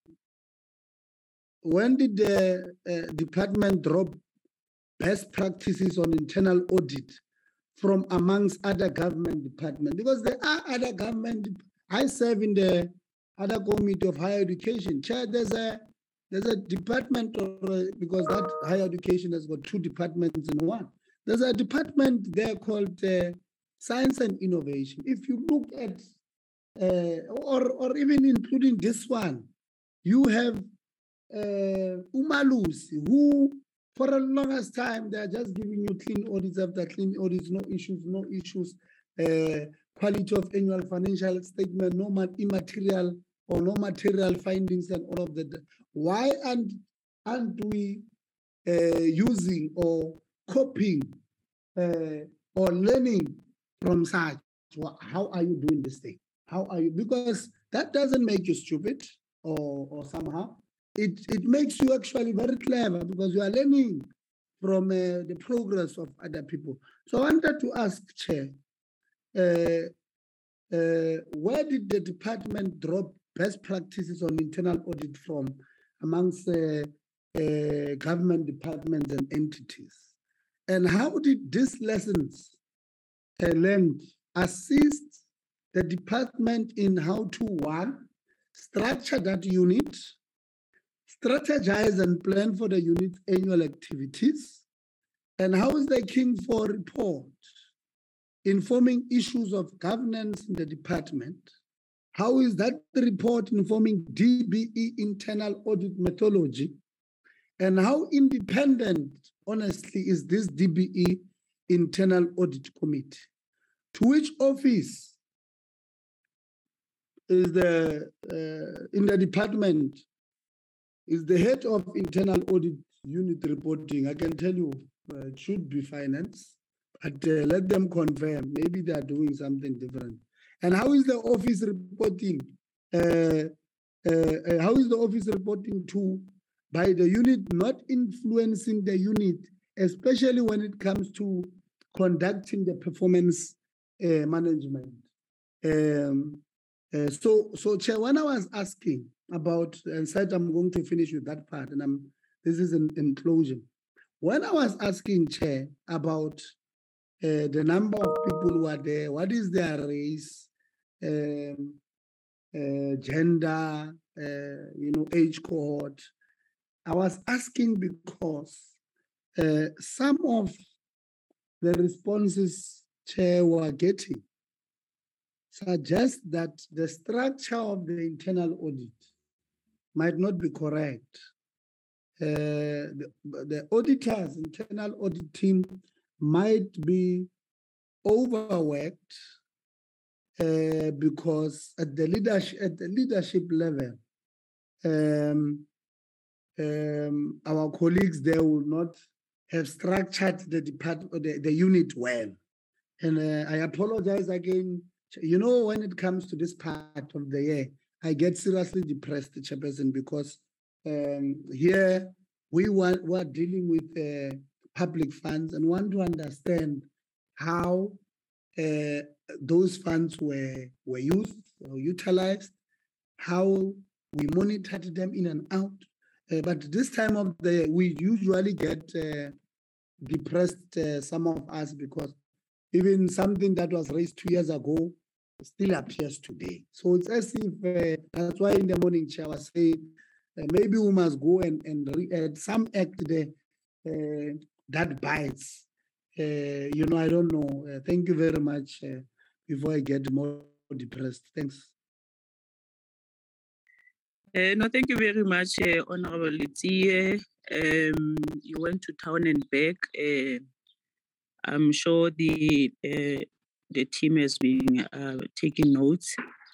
when did the uh, department drop best practices on internal audit from amongst other government departments? Because there are other government, I serve in the other committee of higher education. Chair, there's a there's a department, or a, because that higher education has got two departments in one. There's a department there called uh, Science and Innovation. If you look at, uh, or, or even including this one, you have uh, Umalusi, who for the longest time, they're just giving you clean audits after clean audits, no issues, no issues, uh, quality of annual financial statement, no immaterial or no material findings and all of that. Why aren't, aren't we uh, using or copying uh, or learning from such? How are you doing this thing? How are you? Because that doesn't make you stupid or, or somehow. It, it makes you actually very clever because you are learning from uh, the progress of other people. So I wanted to ask, Chair, uh, uh, where did the department drop best practices on internal audit from amongst uh, uh, government departments and entities? And how did these lessons uh, learned assist the department in how to, one, structure that unit, strategize and plan for the unit's annual activities, and how is the King four report informing issues of governance in the department? How is that report informing D B E internal audit methodology? And how independent, honestly, is this D B E internal audit committee? To which office is the, uh, in the department, is the head of internal audit unit reporting? I can tell you uh, it should be finance, but uh, let them confirm. Maybe they are doing something different. And how is the office reporting? Uh, uh, how is the office reporting to by the unit not influencing the unit, especially when it comes to conducting the performance uh, management? Um, uh, so, so Chair, when I was asking about, and said I'm going to finish with that part, and I'm this is an inclusion. When I was asking Chair about uh, the number of people who are there, what is their race, um, uh, gender, uh, you know, age cohort, I was asking because uh, some of the responses Chair were getting suggest that the structure of the internal audit might not be correct. Uh, the, the auditors, internal audit team might be overworked uh, because at the leadership at the leadership level, um, um, our colleagues there will not have structured the department, the, the unit well. And uh, I apologize again. You know, when it comes to this part of the year, I get seriously depressed, Chairperson, because um, here we want, we're dealing with uh, public funds and want to understand how uh, those funds were, were used or utilized, how we monitored them in and out. Uh, but this time of the year, we usually get uh, depressed, uh, some of us, because even something that was raised two years ago still appears today. So it's as if, uh, that's why in the morning, Chair was saying, uh, maybe we must go and, and re-add some act there uh, that bites. Uh, you know, I don't know. Uh, thank you very much uh, before I get more depressed. Thanks. Uh, no, thank you very much, uh, Honorable Letsie. Um, you went to town and back. Uh, I'm sure the uh, the team has been uh, taking notes.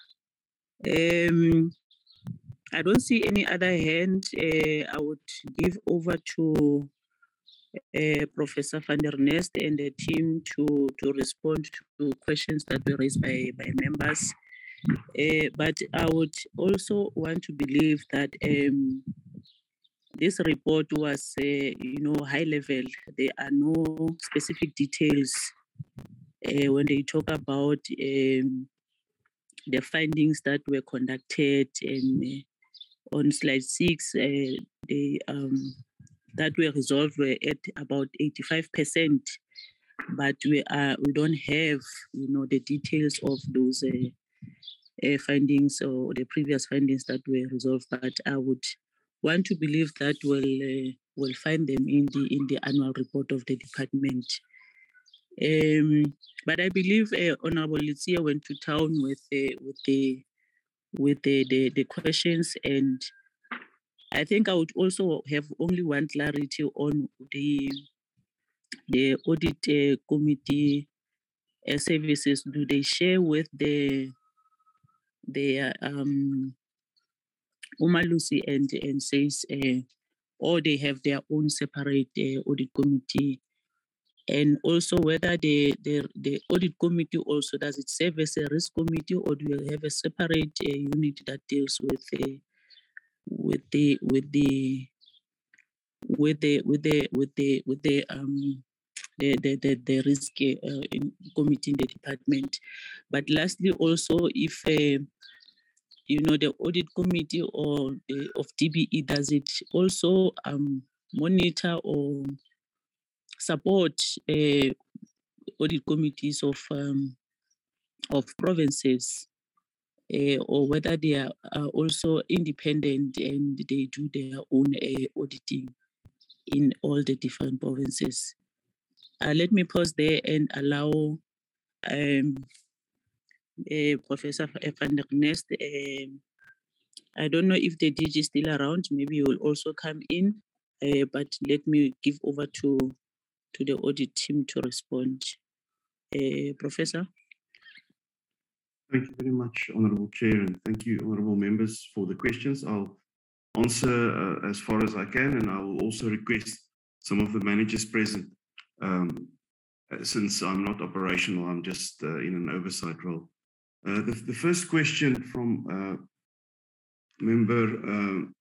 Um, I don't see any other hand. Uh, I would give over to uh, Professor van der Nest and the team to, to respond to questions that were raised by, by members. Uh, but I would also want to believe that um, this report was, uh, you know, high level. There are no specific details uh, when they talk about um, the findings that were conducted. And uh, on slide six, uh, they um, that were resolved were at about eighty-five percent. But we are we don't have, you know, the details of those uh, uh, findings or the previous findings that were resolved. But I would want to believe that we'll uh, we'll find them in the in the annual report of the department. Um, but I believe uh, Honorable Letsie went to town with uh, with the with the, the the questions, and I think I would also have only one clarity on the the audit uh, committee uh, services. Do they share with the the um Umalusi and and says, uh, or they have their own separate uh, audit committee? And also whether the, the, the audit committee also, does it serve as a risk committee, or do you have a separate uh, unit that deals with uh, with the with the with the with the with the with the um the the the, the risk uh, in committee in the department? But lastly, also, if uh, you know, the audit committee or the, of D B E, does it also um monitor or support uh, audit committees of um, of provinces, uh, or whether they are, are also independent and they do their own uh, auditing in all the different provinces? Uh, let me pause there and allow um, uh, Professor van der Nest. Uh, I don't know if the D G is still around. Maybe he will also come in, uh, but let me give over to to the audit team to respond. Uh, Professor. Thank you very much, Honourable Chair, and thank you, honourable members, for the questions. I'll answer uh, as far as I can, and I will also request some of the managers present. Um, since I'm not operational, I'm just uh, in an oversight role. Uh, the, the first question from uh, member um,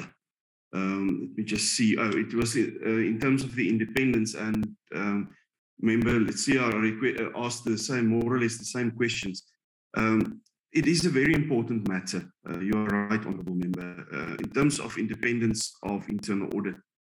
um, let me just see. Oh, it was uh, in terms of the independence, and um, member, let's see, I asked the same, more or less the same questions. Um, it is a very important matter. Uh, you are right, honourable member, uh, in terms of independence of internal audit.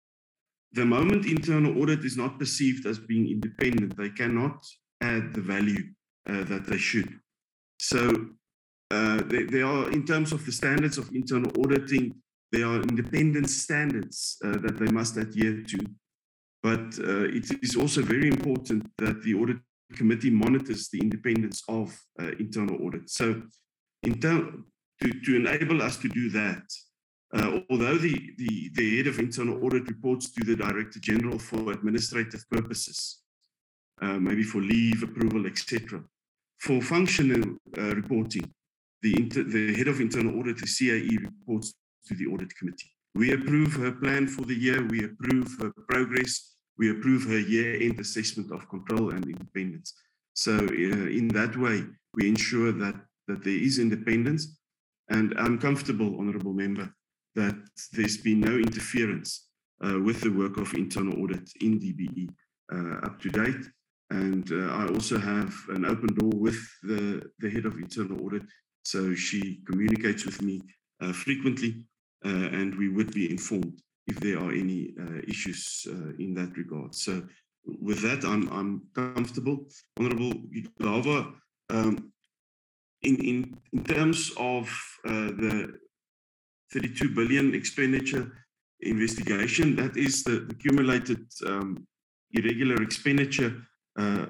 The moment internal audit is not perceived as being independent, they cannot add the value uh, that they should. So uh, they, they are, in terms of the standards of internal auditing, there are independent standards uh, that they must adhere to. But uh, it is also very important that the audit committee monitors the independence of uh, internal audit. So in term, to, to enable us to do that, uh, although the, the, the head of internal audit reports to the Director General for administrative purposes, uh, maybe for leave, approval, et cetera, for functional uh, reporting, the, inter, the head of internal audit, the C A E, reports to the audit committee. We approve her plan for the year, we approve her progress, we approve her year-end assessment of control and independence. So uh, in that way, we ensure that, that there is independence, and I'm comfortable, honourable member, that there's been no interference uh, with the work of internal audit in D B E uh, up to date. And uh, I also have an open door with the, the head of internal audit, so she communicates with me uh, frequently, uh, and we would be informed if there are any uh, issues uh, in that regard. So with that, I'm, I'm comfortable. Honourable Gigaba, um, in, in, in terms of uh, the thirty-two billion expenditure investigation, that is the accumulated um, irregular expenditure. Uh,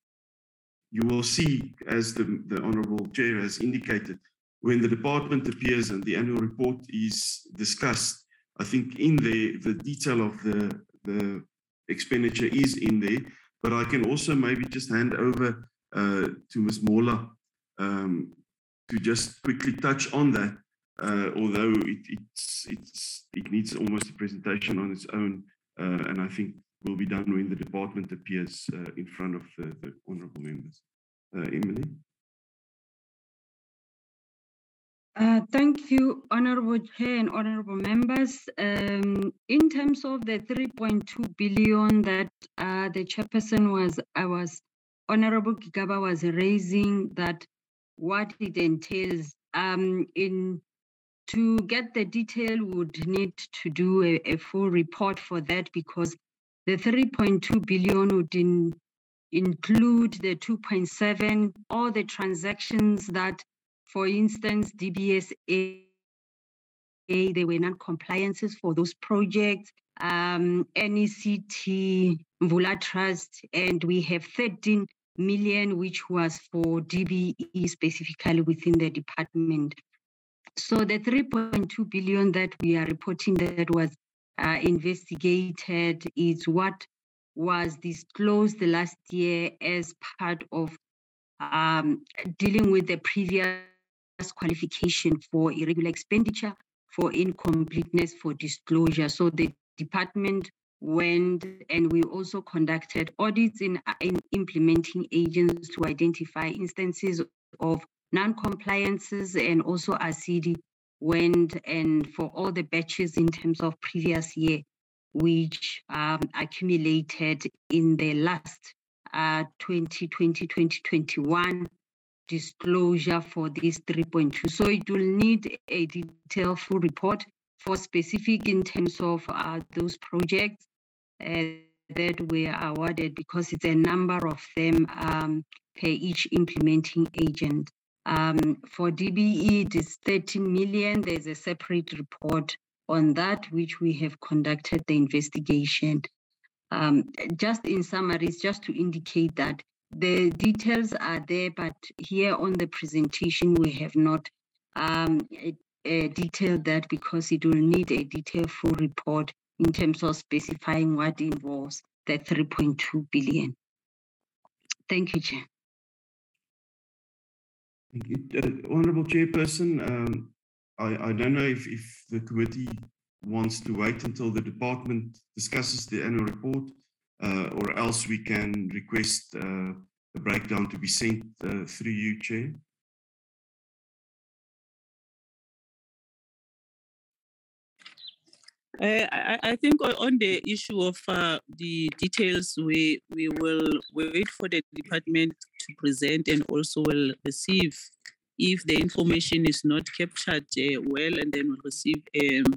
you will see, as the, the Honourable Chair has indicated, when the department appears and the annual report is discussed, I think in there, the detail of the, the expenditure is in there, but I can also maybe just hand over uh, to Miz Mola um, to just quickly touch on that, uh, although it, it's, it's, it needs almost a presentation on its own, uh, and I think will be done when the department appears uh, in front of the, the honourable members. Uh, Emily? Uh, thank you, Honourable Chair and Honourable Members. Um, in terms of the three point two billion that uh, the chairperson was, I was, Honourable Gigaba was raising, that what it entails, um, in to get the detail, would need to do a, a full report for that, because the three point two billion would in, include the two point seven, all the transactions that, for instance, D B S A, they were non-compliances for those projects, um, N E C T, Mvula Trust, and we have thirteen million, which was for D B E specifically within the department. So the three point two billion that we are reporting that was uh, investigated is what was disclosed last year as part of um, dealing with the previous qualification for irregular expenditure, for incompleteness, for disclosure. So the department went, and we also conducted audits in, in implementing agents to identify instances of non-compliances, and also R C D went and for all the batches in terms of previous year, which um, accumulated in the last uh, twenty twenty, twenty twenty-one disclosure for this three point two. So it will need a detailed full report for specific in terms of uh, those projects uh, that were awarded, because it's a number of them um, per each implementing agent. Um, for D B E, it is thirteen million. There's a separate report on that, which we have conducted the investigation. Um, just in summary, just to indicate that the details are there, but here on the presentation, we have not um, uh, detailed that, because it will need a detailed full report in terms of specifying what involves the three point two billion. Thank you, Chair. Thank you. Uh, Honourable Chairperson, um, I, I don't know if, if the committee wants to wait until the department discusses the annual report, uh, or else we can request uh, a breakdown to be sent uh, through you, Chair. Uh, I, I think on on the issue of uh, the details, we we will wait for the department to present and also will receive if the information is not captured uh, well, and then we'll receive um,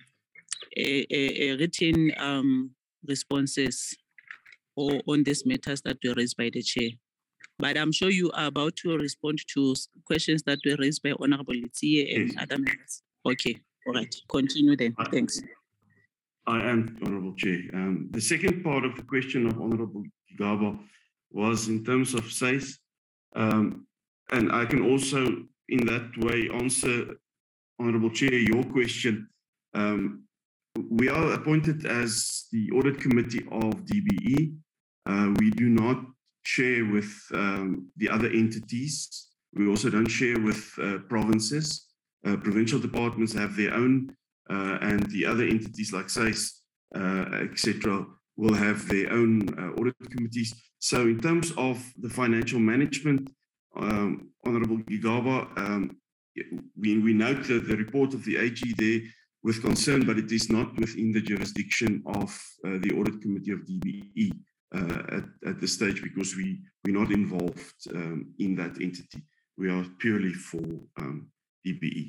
a, a, a written um, responses or on these matters that were raised by the chair. But I'm sure you are about to respond to s- questions that were raised by Honorable Litsie and Yes. other members. Okay, all right, continue then. I- Thanks. I am, Honourable Chair. Um, the second part of the question of Honourable Gigaba was in terms of S A I S. Um, and I can also, in that way, answer, Honourable Chair, your question. Um, we are appointed as the Audit Committee of D B E. Uh, we do not share with um, the other entities. We also don't share with uh, provinces. Uh, provincial departments have their own Uh, and the other entities like S A I S, uh, et cetera, will have their own uh, audit committees. So in terms of the financial management, um, Honourable Gigaba, um, we, we note the, the report of the A G there with concern, but it is not within the jurisdiction of uh, the audit committee of D B E uh, at, at this stage, because we, we're not involved um, in that entity. We are purely for um, D B E.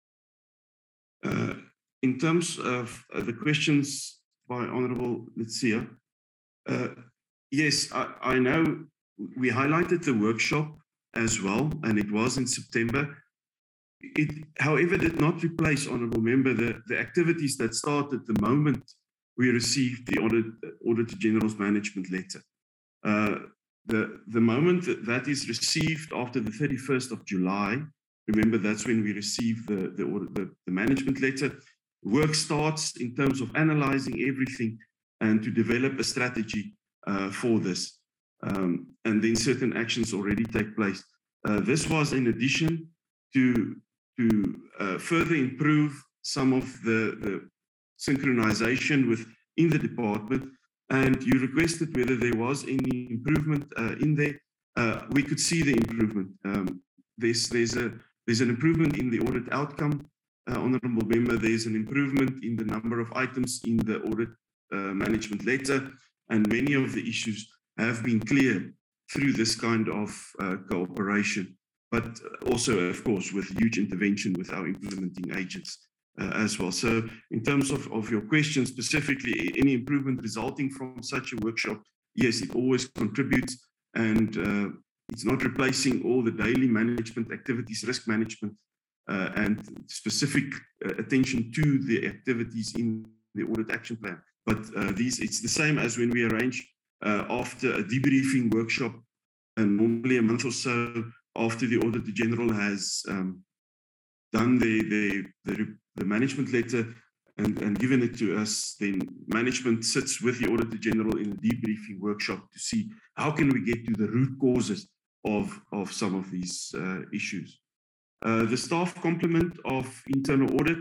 Uh, In terms of uh, the questions by Honourable Litsia, uh, yes, I, I know we highlighted the workshop as well, and it was in September. It, however, did not replace, Honourable Member, the, the activities that started the moment we received the Audit, Auditor General's management letter. Uh, the, the moment that, that is received after the thirty-first of July, remember that's when we received the, the, the, the management letter. Work starts in terms of analyzing everything and to develop a strategy uh, for this. Um, and then certain actions already take place. Uh, this was in addition to, to uh, further improve some of the, the synchronization within the department. And you requested whether there was any improvement uh, in there. Uh, we could see the improvement. Um, there's, there's, a, there's an improvement in the audit outcome. Uh, Honourable Member, there's an improvement in the number of items in the audit uh, management letter, and many of the issues have been cleared through this kind of uh, cooperation, but also, of course, with huge intervention with our implementing agents uh, as well. So in terms of, of your question specifically, any improvement resulting from such a workshop, yes, it always contributes, and uh, it's not replacing all the daily management activities, risk management, Uh, and specific uh, attention to the activities in the audit action plan. But uh, these, it's the same as when we arrange uh, after a debriefing workshop, and normally a month or so after the Auditor General has um, done the, the, the, the management letter and, and given it to us, then management sits with the Auditor General in a debriefing workshop to see how can we get to the root causes of, of some of these uh, issues. Uh, the staff complement of internal audit,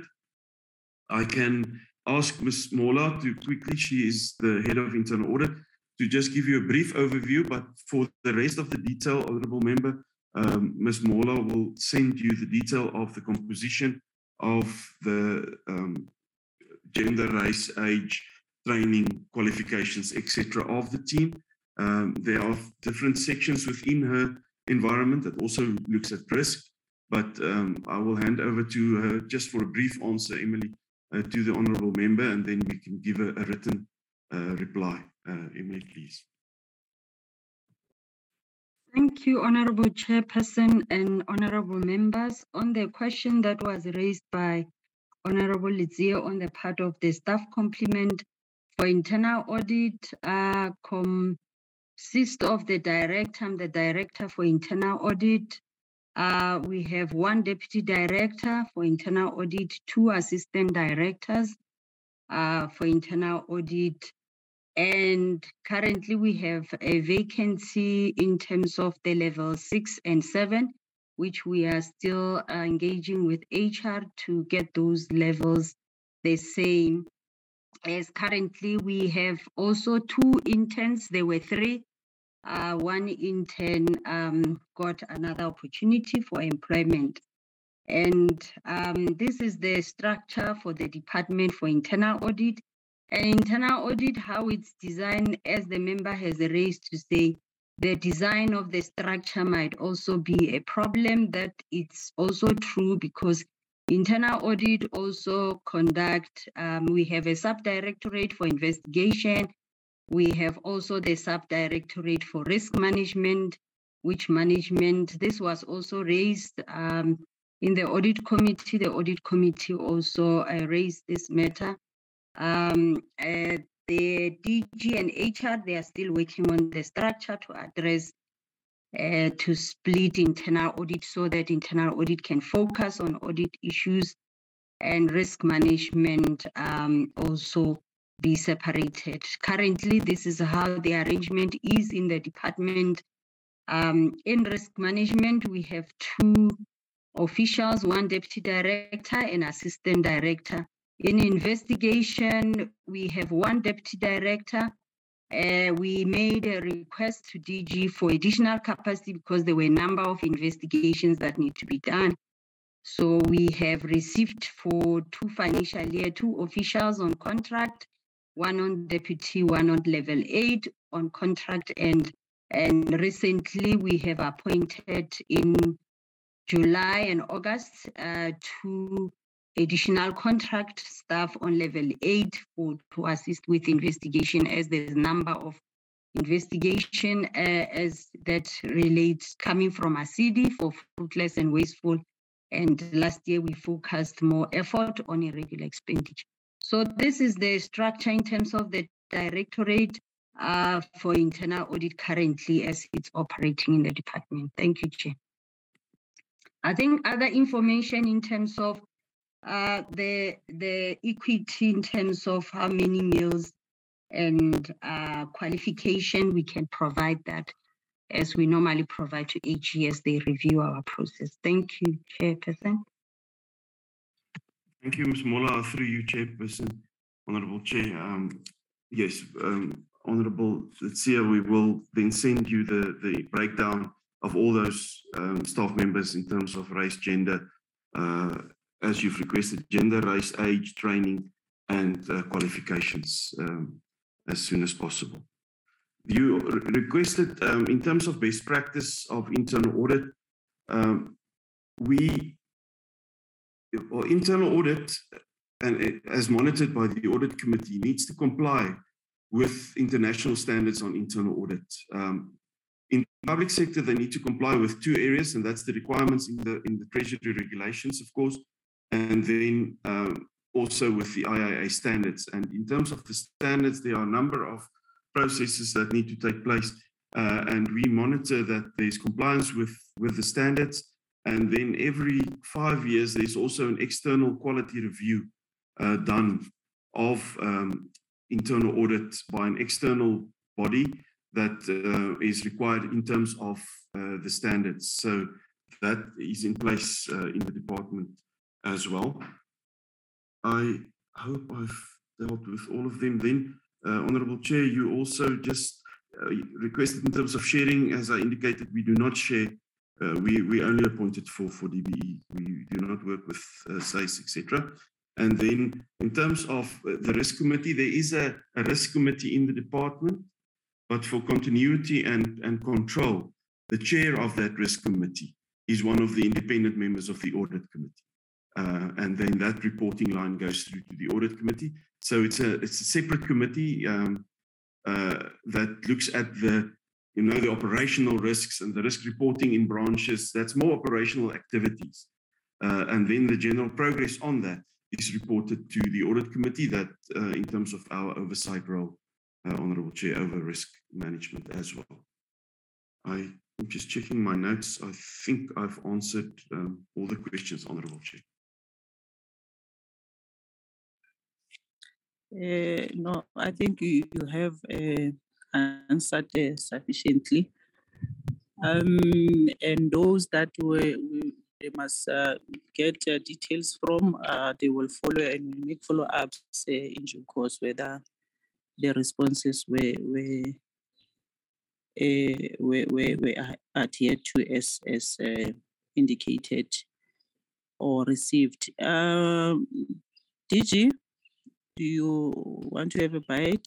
I can ask Miz Mola to quickly, she is the head of internal audit, to just give you a brief overview, but for the rest of the detail, Honourable Member, um, Miz Mola will send you the detail of the composition of the um, gender, race, age, training, qualifications, et cetera of the team. Um, there are different sections within her environment that also looks at risk. But um, I will hand over to her just for a brief answer, Emily, uh, to the Honourable Member, and then we can give a, a written uh, reply. Uh, Emily, please. Thank you, Honourable Chairperson and Honourable Members. On the question that was raised by Honourable Litsia on the part of the staff complement for internal audit, uh, consists of the director, I'm the director for internal audit. Uh, we have one deputy director for internal audit, two assistant directors uh, for internal audit. And currently we have a vacancy in terms of the level six and seven, which we are still uh, engaging with H R to get those levels the same. As currently we have also two interns, there were three. Uh, one intern um, got another opportunity for employment. And um, this is the structure for the Department for Internal Audit. And internal audit, how it's designed, as the member has raised to say, the design of the structure might also be a problem. That it's also true because internal audit also conduct, um, we have a subdirectorate for investigation. We have also the subdirectorate for risk management, which management, this was also raised um, in the audit committee. The audit committee also uh, raised this matter. Um, uh, the D G and H R, they are still working on the structure to address, uh, to split internal audit so that internal audit can focus on audit issues and risk management um, also be separated. Currently, this is how the arrangement is in the department. Um, in risk management, we have two officials, one deputy director and assistant director. In investigation, we have one deputy director. Uh, we made a request to D G for additional capacity because there were a number of investigations that need to be done. So we have received for two financial year, two officials on contract, one on deputy, one on level eight on contract. And, and recently we have appointed in July and August uh, two additional contract staff on level eight for to assist with investigation, as there's a number of investigation uh, as that relates coming from A C D for fruitless and wasteful. And last year we focused more effort on irregular expenditure. So this is the structure in terms of the directorate uh, for internal audit currently as it's operating in the department. Thank you, Chair. I think other information in terms of uh, the, the equity in terms of how many meals and uh, qualification, we can provide that as we normally provide to A G as they review our process. Thank you, Chairperson. Thank you, Miz Mola. Through you, Chairperson, Honourable Chair. Um, yes, um, Honourable Letsia, we will then send you the, the breakdown of all those um, staff members in terms of race, gender, uh, as you've requested, gender, race, age, training, and uh, qualifications um, as soon as possible. You re requested, um, in terms of best practice of internal audit, um, we, or internal audit, and it, as monitored by the audit committee, needs to comply with international standards on internal audit. Um, in the public sector, they need to comply with two areas, and that's the requirements in the in the Treasury regulations, of course, and then um, also with the I I A standards. And in terms of the standards, there are a number of processes that need to take place, uh, and we monitor that there's compliance with, with the standards. And then every five years, there's also an external quality review uh, done of um, internal audit by an external body that uh, is required in terms of uh, the standards. So that is in place uh, in the department as well. I hope I've dealt with all of them then. Uh, Honourable Chair, you also just uh, requested in terms of sharing, as I indicated, we do not share. Uh, we, we only appointed for, for D B E. We do not work with uh, S A I S, et cetera. And then in terms of uh, the risk committee, there is a, a risk committee in the department, but for continuity and, and control, the chair of that risk committee is one of the independent members of the audit committee. Uh, and then that reporting line goes through to the audit committee. So it's a it's a separate committee um, uh, that looks at the you know the operational risks and the risk reporting in branches. That's more operational activities, uh, and then the general progress on that is reported to the audit committee. That uh, in terms of our oversight role, uh, Honourable Chair, over risk management as well. I'm just checking my notes. I think I've answered um, all the questions, Honourable Chair. Uh, no, I think you, you have uh, answered uh, sufficiently. Um, and those that were, we, they must uh, get uh, details from, uh, they will follow and we'll make follow-ups uh, in due course, whether the responses were, were, uh, were, were, were adhered to as, as uh, indicated. or received. Um, D G, do you want to have a bite?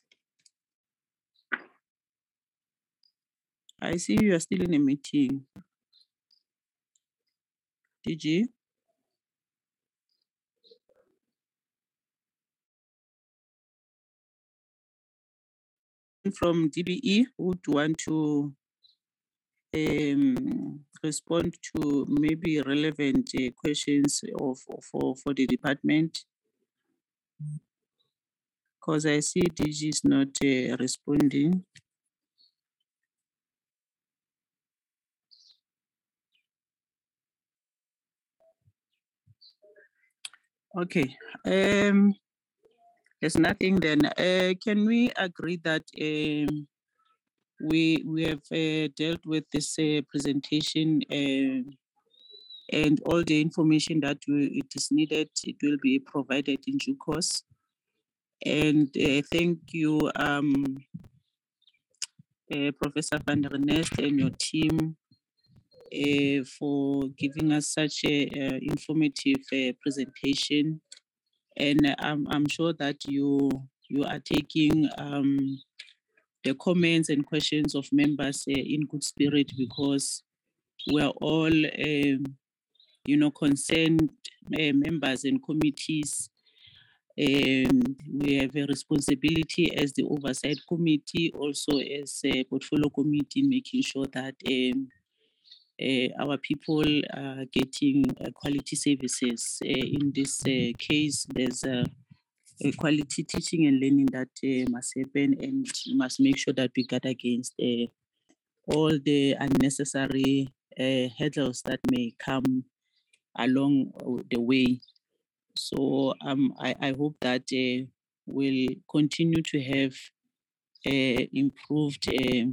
I see you are still in a meeting. D G? From D B E would want to um, respond to maybe relevant uh, questions of, for, for the department? Because I see D G is not uh, responding. Okay, um, there's nothing then. Uh, can we agree that um, we we have uh, dealt with this uh, presentation uh, and all the information that we, it is needed, it will be provided in due course. And uh, thank you, um, uh, Professor van der Nest and your team uh, for giving us such a uh, informative uh, presentation. And I'm, I'm sure that you you are taking um, the comments and questions of members uh, in good spirit, because we are all, um, you know, concerned uh, members and committees. And we have a responsibility as the oversight committee, also as a portfolio committee, making sure that um, uh, our people are getting uh, quality services. Uh, in this uh, case, there's a, a quality teaching and learning that uh, must happen, and we must make sure that we guard against uh, all the unnecessary uh, hurdles that may come along the way. So um, I, I hope that uh, we'll continue to have uh, improved uh,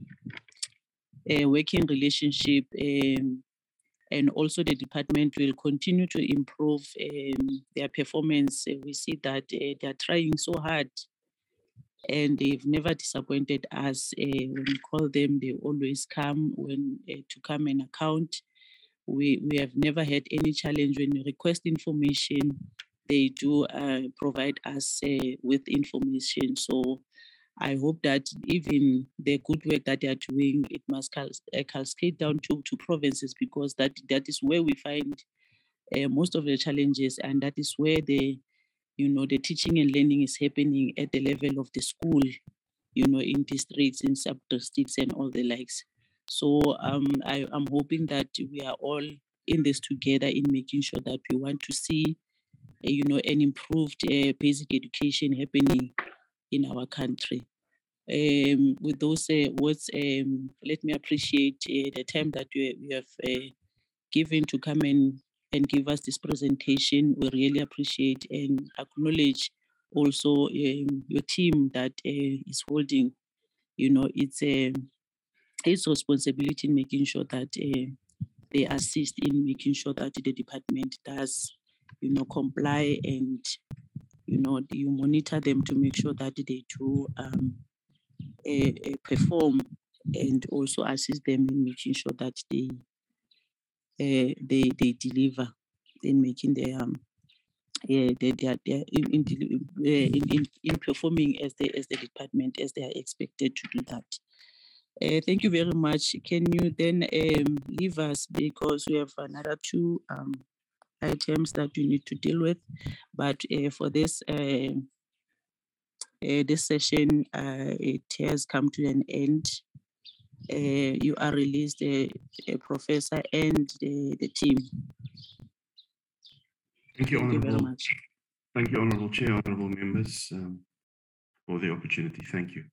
uh, working relationship, um, and also the department will continue to improve um, their performance. Uh, we see that uh, they are trying so hard, and they've never disappointed us. Uh, when we call them, they always come when uh, to come and account. We, we have never had any challenge. When we request information, they do uh, provide us uh, with information. So I hope that even the good work that they are doing, it must cal- uh, cascade down to, to provinces, because that, that is where we find uh, most of the challenges, and that is where the, you know, the teaching and learning is happening at the level of the school, you know, in districts, in sub-districts and all the likes. So um, I, I'm hoping that we are all in this together in making sure that we want to see, uh, you know, an improved uh, basic education happening in our country. Um, with those uh, words, um, let me appreciate uh, the time that you, you have uh, given to come in and give us this presentation. We really appreciate and acknowledge also um, your team that uh, is holding, you know, it's a it's responsibility in making sure that uh, they assist in making sure that the department does, you know, comply, and you know, you monitor them to make sure that they do um, uh, uh, perform, and also assist them in making sure that they uh, they they deliver in making their um, yeah, they, they are, they are in, in, in, in, in performing as the as the department as they are expected to do that. Uh, thank you very much. Can you then um, leave us, because we have another two um, items that we need to deal with. But uh, for this uh, uh, this session, uh, it has come to an end. Uh, you are released, uh, uh, Professor and the, the team. Thank you, Thank you very Honourable. much. Thank you, Honourable Chair, Honourable members, um, for the opportunity. Thank you.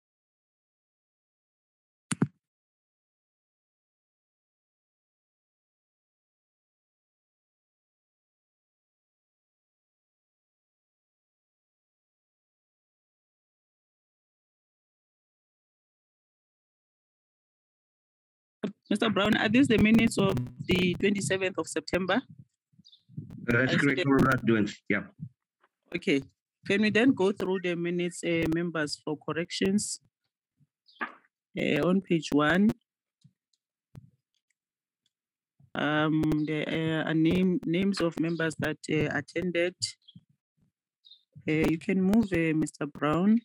Mister Brown, are these the minutes of the twenty-seventh of September? Uh, that's I correct, see Honourable Adjoint. Yeah. Okay. Can we then go through the minutes, uh, members, for corrections? Uh, on page one. Um, there are name, names of members that uh, attended. Uh, you can move uh, Mister Brown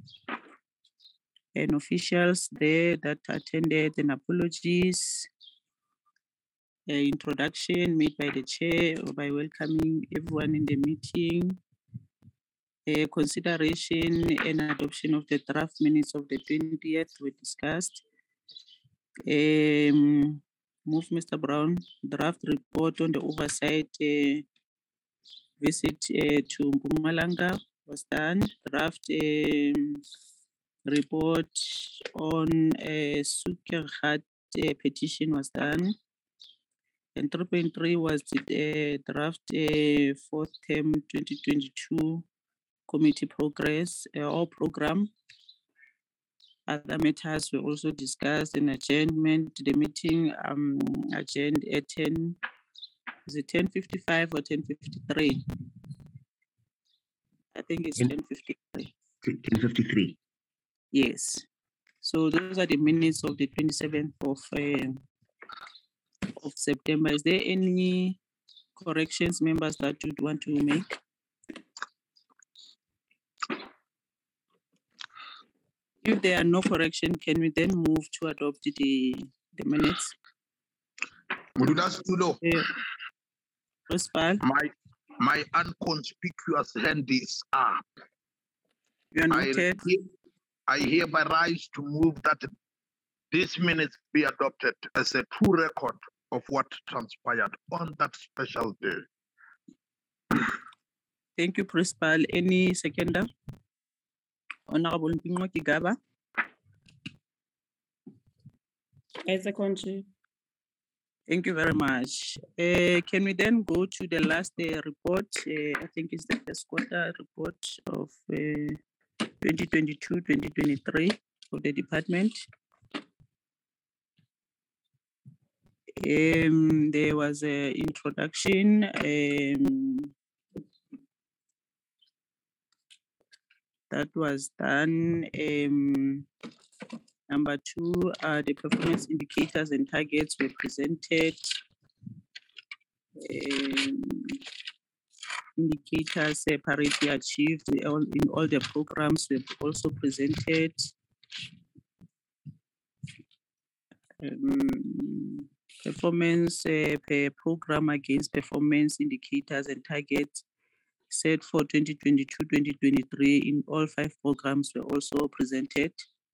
and officials there that attended, and apologies. Uh, introduction made by the chair by welcoming everyone in the meeting. Uh, consideration and adoption of the draft minutes of the twentieth were discussed. Um, move Mister Brown, draft report on the oversight uh, visit uh, to Mpumalanga was done. Draft um, report on uh, Sukerhat uh, petition was done. And three point three was the uh, draft uh, fourth term twenty twenty-two committee progress uh, or program. Other matters were also discussed in adjournment to the meeting um, adjourned at ten, is it ten fifty-five or ten fifty-three? I think it's ten fifty-three. ten fifty-three. Yes. So those are the minutes of the twenty-seventh of, uh, of September. Is there any corrections members that you'd want to make? If there are no correction, can we then move to adopt the, the minutes? Mududas Tulo, Uh, Rospal, my my unconspicuous hand is up. you are I, noted. I hereby rise to move that these minutes be adopted as a true record of what transpired on that special day. Thank you, Principal. Any seconder? Honorable Mpingo Kigaba. I second you. Thank you very much. Uh, can we then go to the last uh, report? Uh, I think it's the first quarter report of uh, twenty twenty-two twenty twenty-three of the department. Um, there was an introduction. Um, that was done. Um, number two, uh, the performance indicators and targets were presented. Um, indicators uh, parity achieved in all, in all the programs were also presented. Um, performance uh, per program against performance indicators and targets set for twenty twenty-two twenty twenty-three in all five programs were also presented.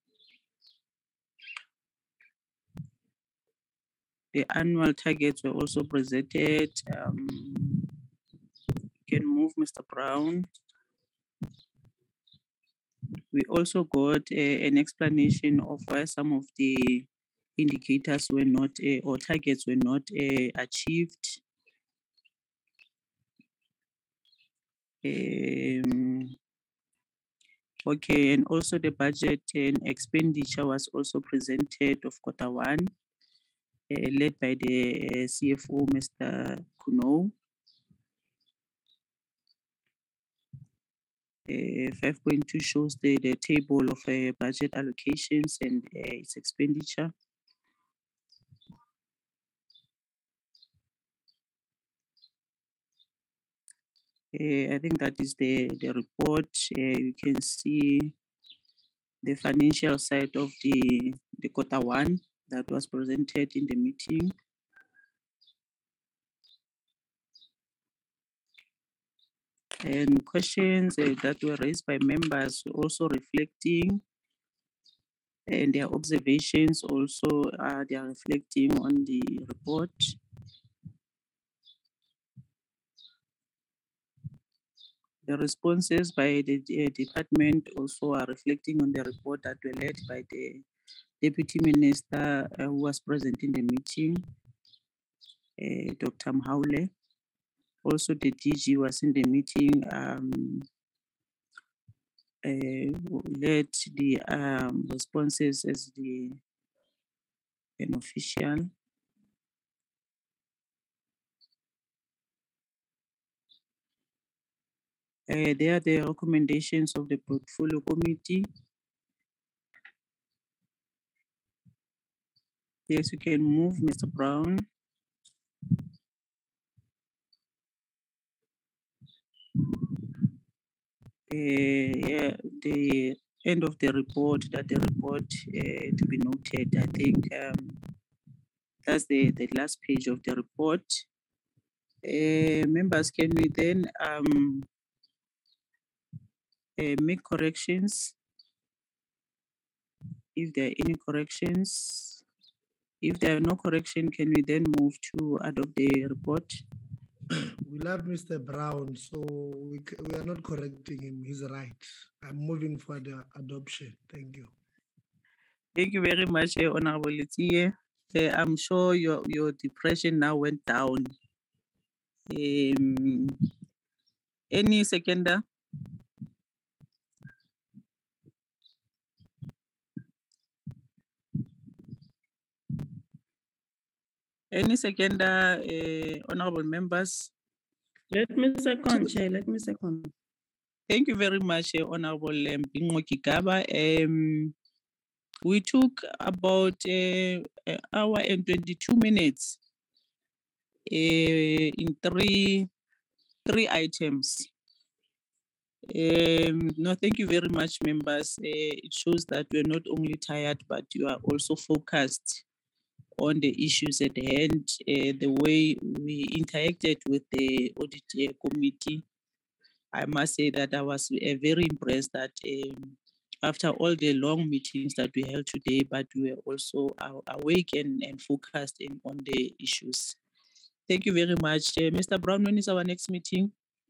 The annual targets were also presented. Um, you can move Mister Brown. We also got uh, an explanation of why some of the indicators were not uh, or targets were not uh, achieved. Um, okay, and also the budget and expenditure was also presented of quarter one, uh, led by the uh, C F O, Mister Kuno. Uh, five point two shows the, the table of uh, budget allocations and uh, its expenditure. Uh, I think that is the, the report. Uh, you can see the financial side of the, the quarter one that was presented in the meeting. And questions uh, that were raised by members also reflecting, and their observations also uh, they are reflecting on the report. The responses by the uh, department also are reflecting on the report that were led by the Deputy Minister uh, who was present in the meeting, uh, Doctor Mhaule. Also, the D G was in the meeting, um, uh, led the um, responses as the an official. Uh, they are the recommendations of the portfolio committee. Yes, you can move, Mister Brown. yeah, the end of the report, that the report uh, to be noted. I think um, that's the, the last page of the report. Uh, members, can we then um, uh, make corrections? If there are any corrections, if there are no correction, can we then move to adopt the report? We love Mister Brown, so we, c- we are not correcting him. He's right. I'm moving for the adoption. Thank you. Thank you very much, uh, Honorable Letiye. Uh, I'm sure your, your depression now went down. Um, any seconder? Any seconder, uh, honorable members? Let me second, Chair. Let me second. Thank you very much, uh, Honorable um, Bingo Kigaba. Um, we took about uh, an hour and twenty-two minutes uh, in three, three items. Um, no, thank you very much, members. Uh, it shows that we're not only tired, but you are also focused on the issues at hand, uh, the way we interacted with the audit uh, committee. I must say that I was uh, very impressed that um, after all the long meetings that we held today, but we were also uh, awake and, and focused in, on the issues. Thank you very much. Uh, Mister Brown, when is our next meeting?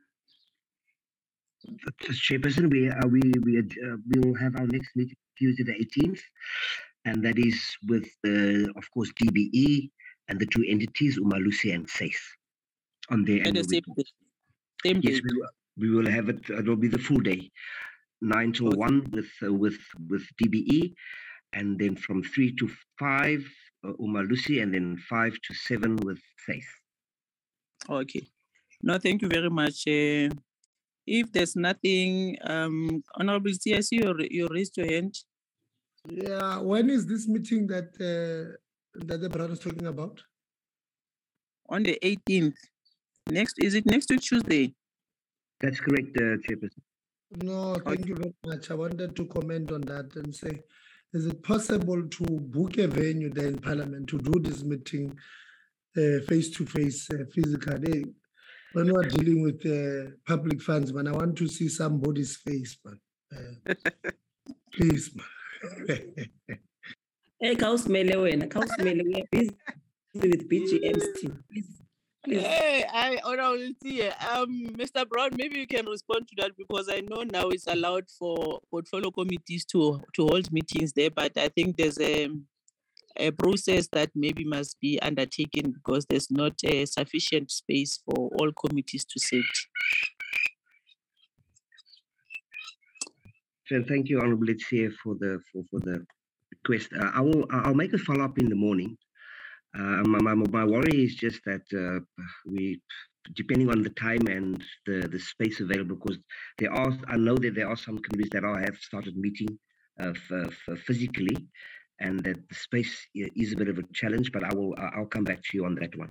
Chairperson, we uh, we we uh, we will have our next meeting Tuesday the eighteenth, and that is with the of course D B E and the two entities Umalusi and SAIS on their At annual the same report. day. Same Yes, day. we will, we will have it. It will be the full day, nine till Okay. one with uh, with with D B E, and then from three to five uh, Umalusi, and then five to seven with SAIS. Okay. No, thank you very much. Uh, if there's nothing, um, Honorable C, I see you, you raised your hand. Yeah, when is this meeting that uh, that the brother is talking about? On the eighteenth. Next, is it next week Tuesday? That's correct, uh, Chairperson. No, thank you very much. I wanted to comment on that and say, is it possible to book a venue there in Parliament to do this meeting uh, face-to-face, uh, physically? When we're dealing with uh, public funds, man, I want to see somebody's face, man. Uh, please, man. Hey, Kausmele wena, Kausmele, we are busy with B G M's team. Please, please. Hey, I Honorable C, um, Mister Brown, maybe you can respond to that because I know now it's allowed for portfolio committees to to hold meetings there, but I think there's a a process that maybe must be undertaken because there's not a sufficient space for all committees to sit. So thank you, Honourable Chair, for the for, for the request. Uh, I will I'll make a follow up in the morning. Uh, my, my my worry is just that uh, we, depending on the time and the the space available, because there are I know that there are some committees that are have started meeting uh, f- f- physically, and that the space is a bit of a challenge. But I will I'll come back to you on that one.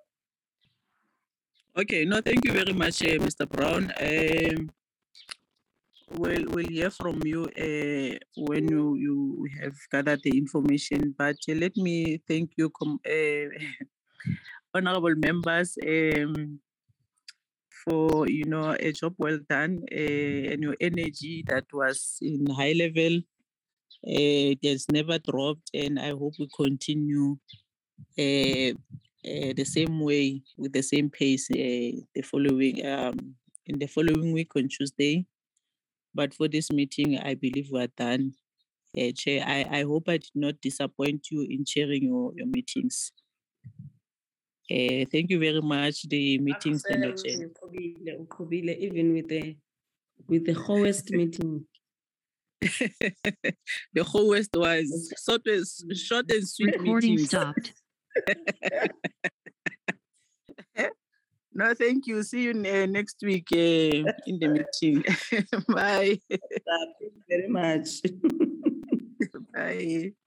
Okay, no, thank you very much, uh, Mister Brown. Um, we'll, we'll hear from you uh, when you, you have gathered the information. But uh, let me thank you, com- uh, honorable members, um, for you know a job well done uh, and your energy that was in high level. Uh, it has never dropped, and I hope we continue uh, uh, the same way with the same pace uh, the following um, in the following week on Tuesday. But for this meeting, I believe we are done. Uh, Chair, I, I hope I did not disappoint you in chairing your, your meetings. Uh, thank you very much. The meetings and the chair. Ukubile, ukubile, even with the with the host meeting. The host was short, short and sweet Recording meetings. stopped. No, thank you. See you uh, next week uh, in the meeting. Bye. Thank you very much. Bye.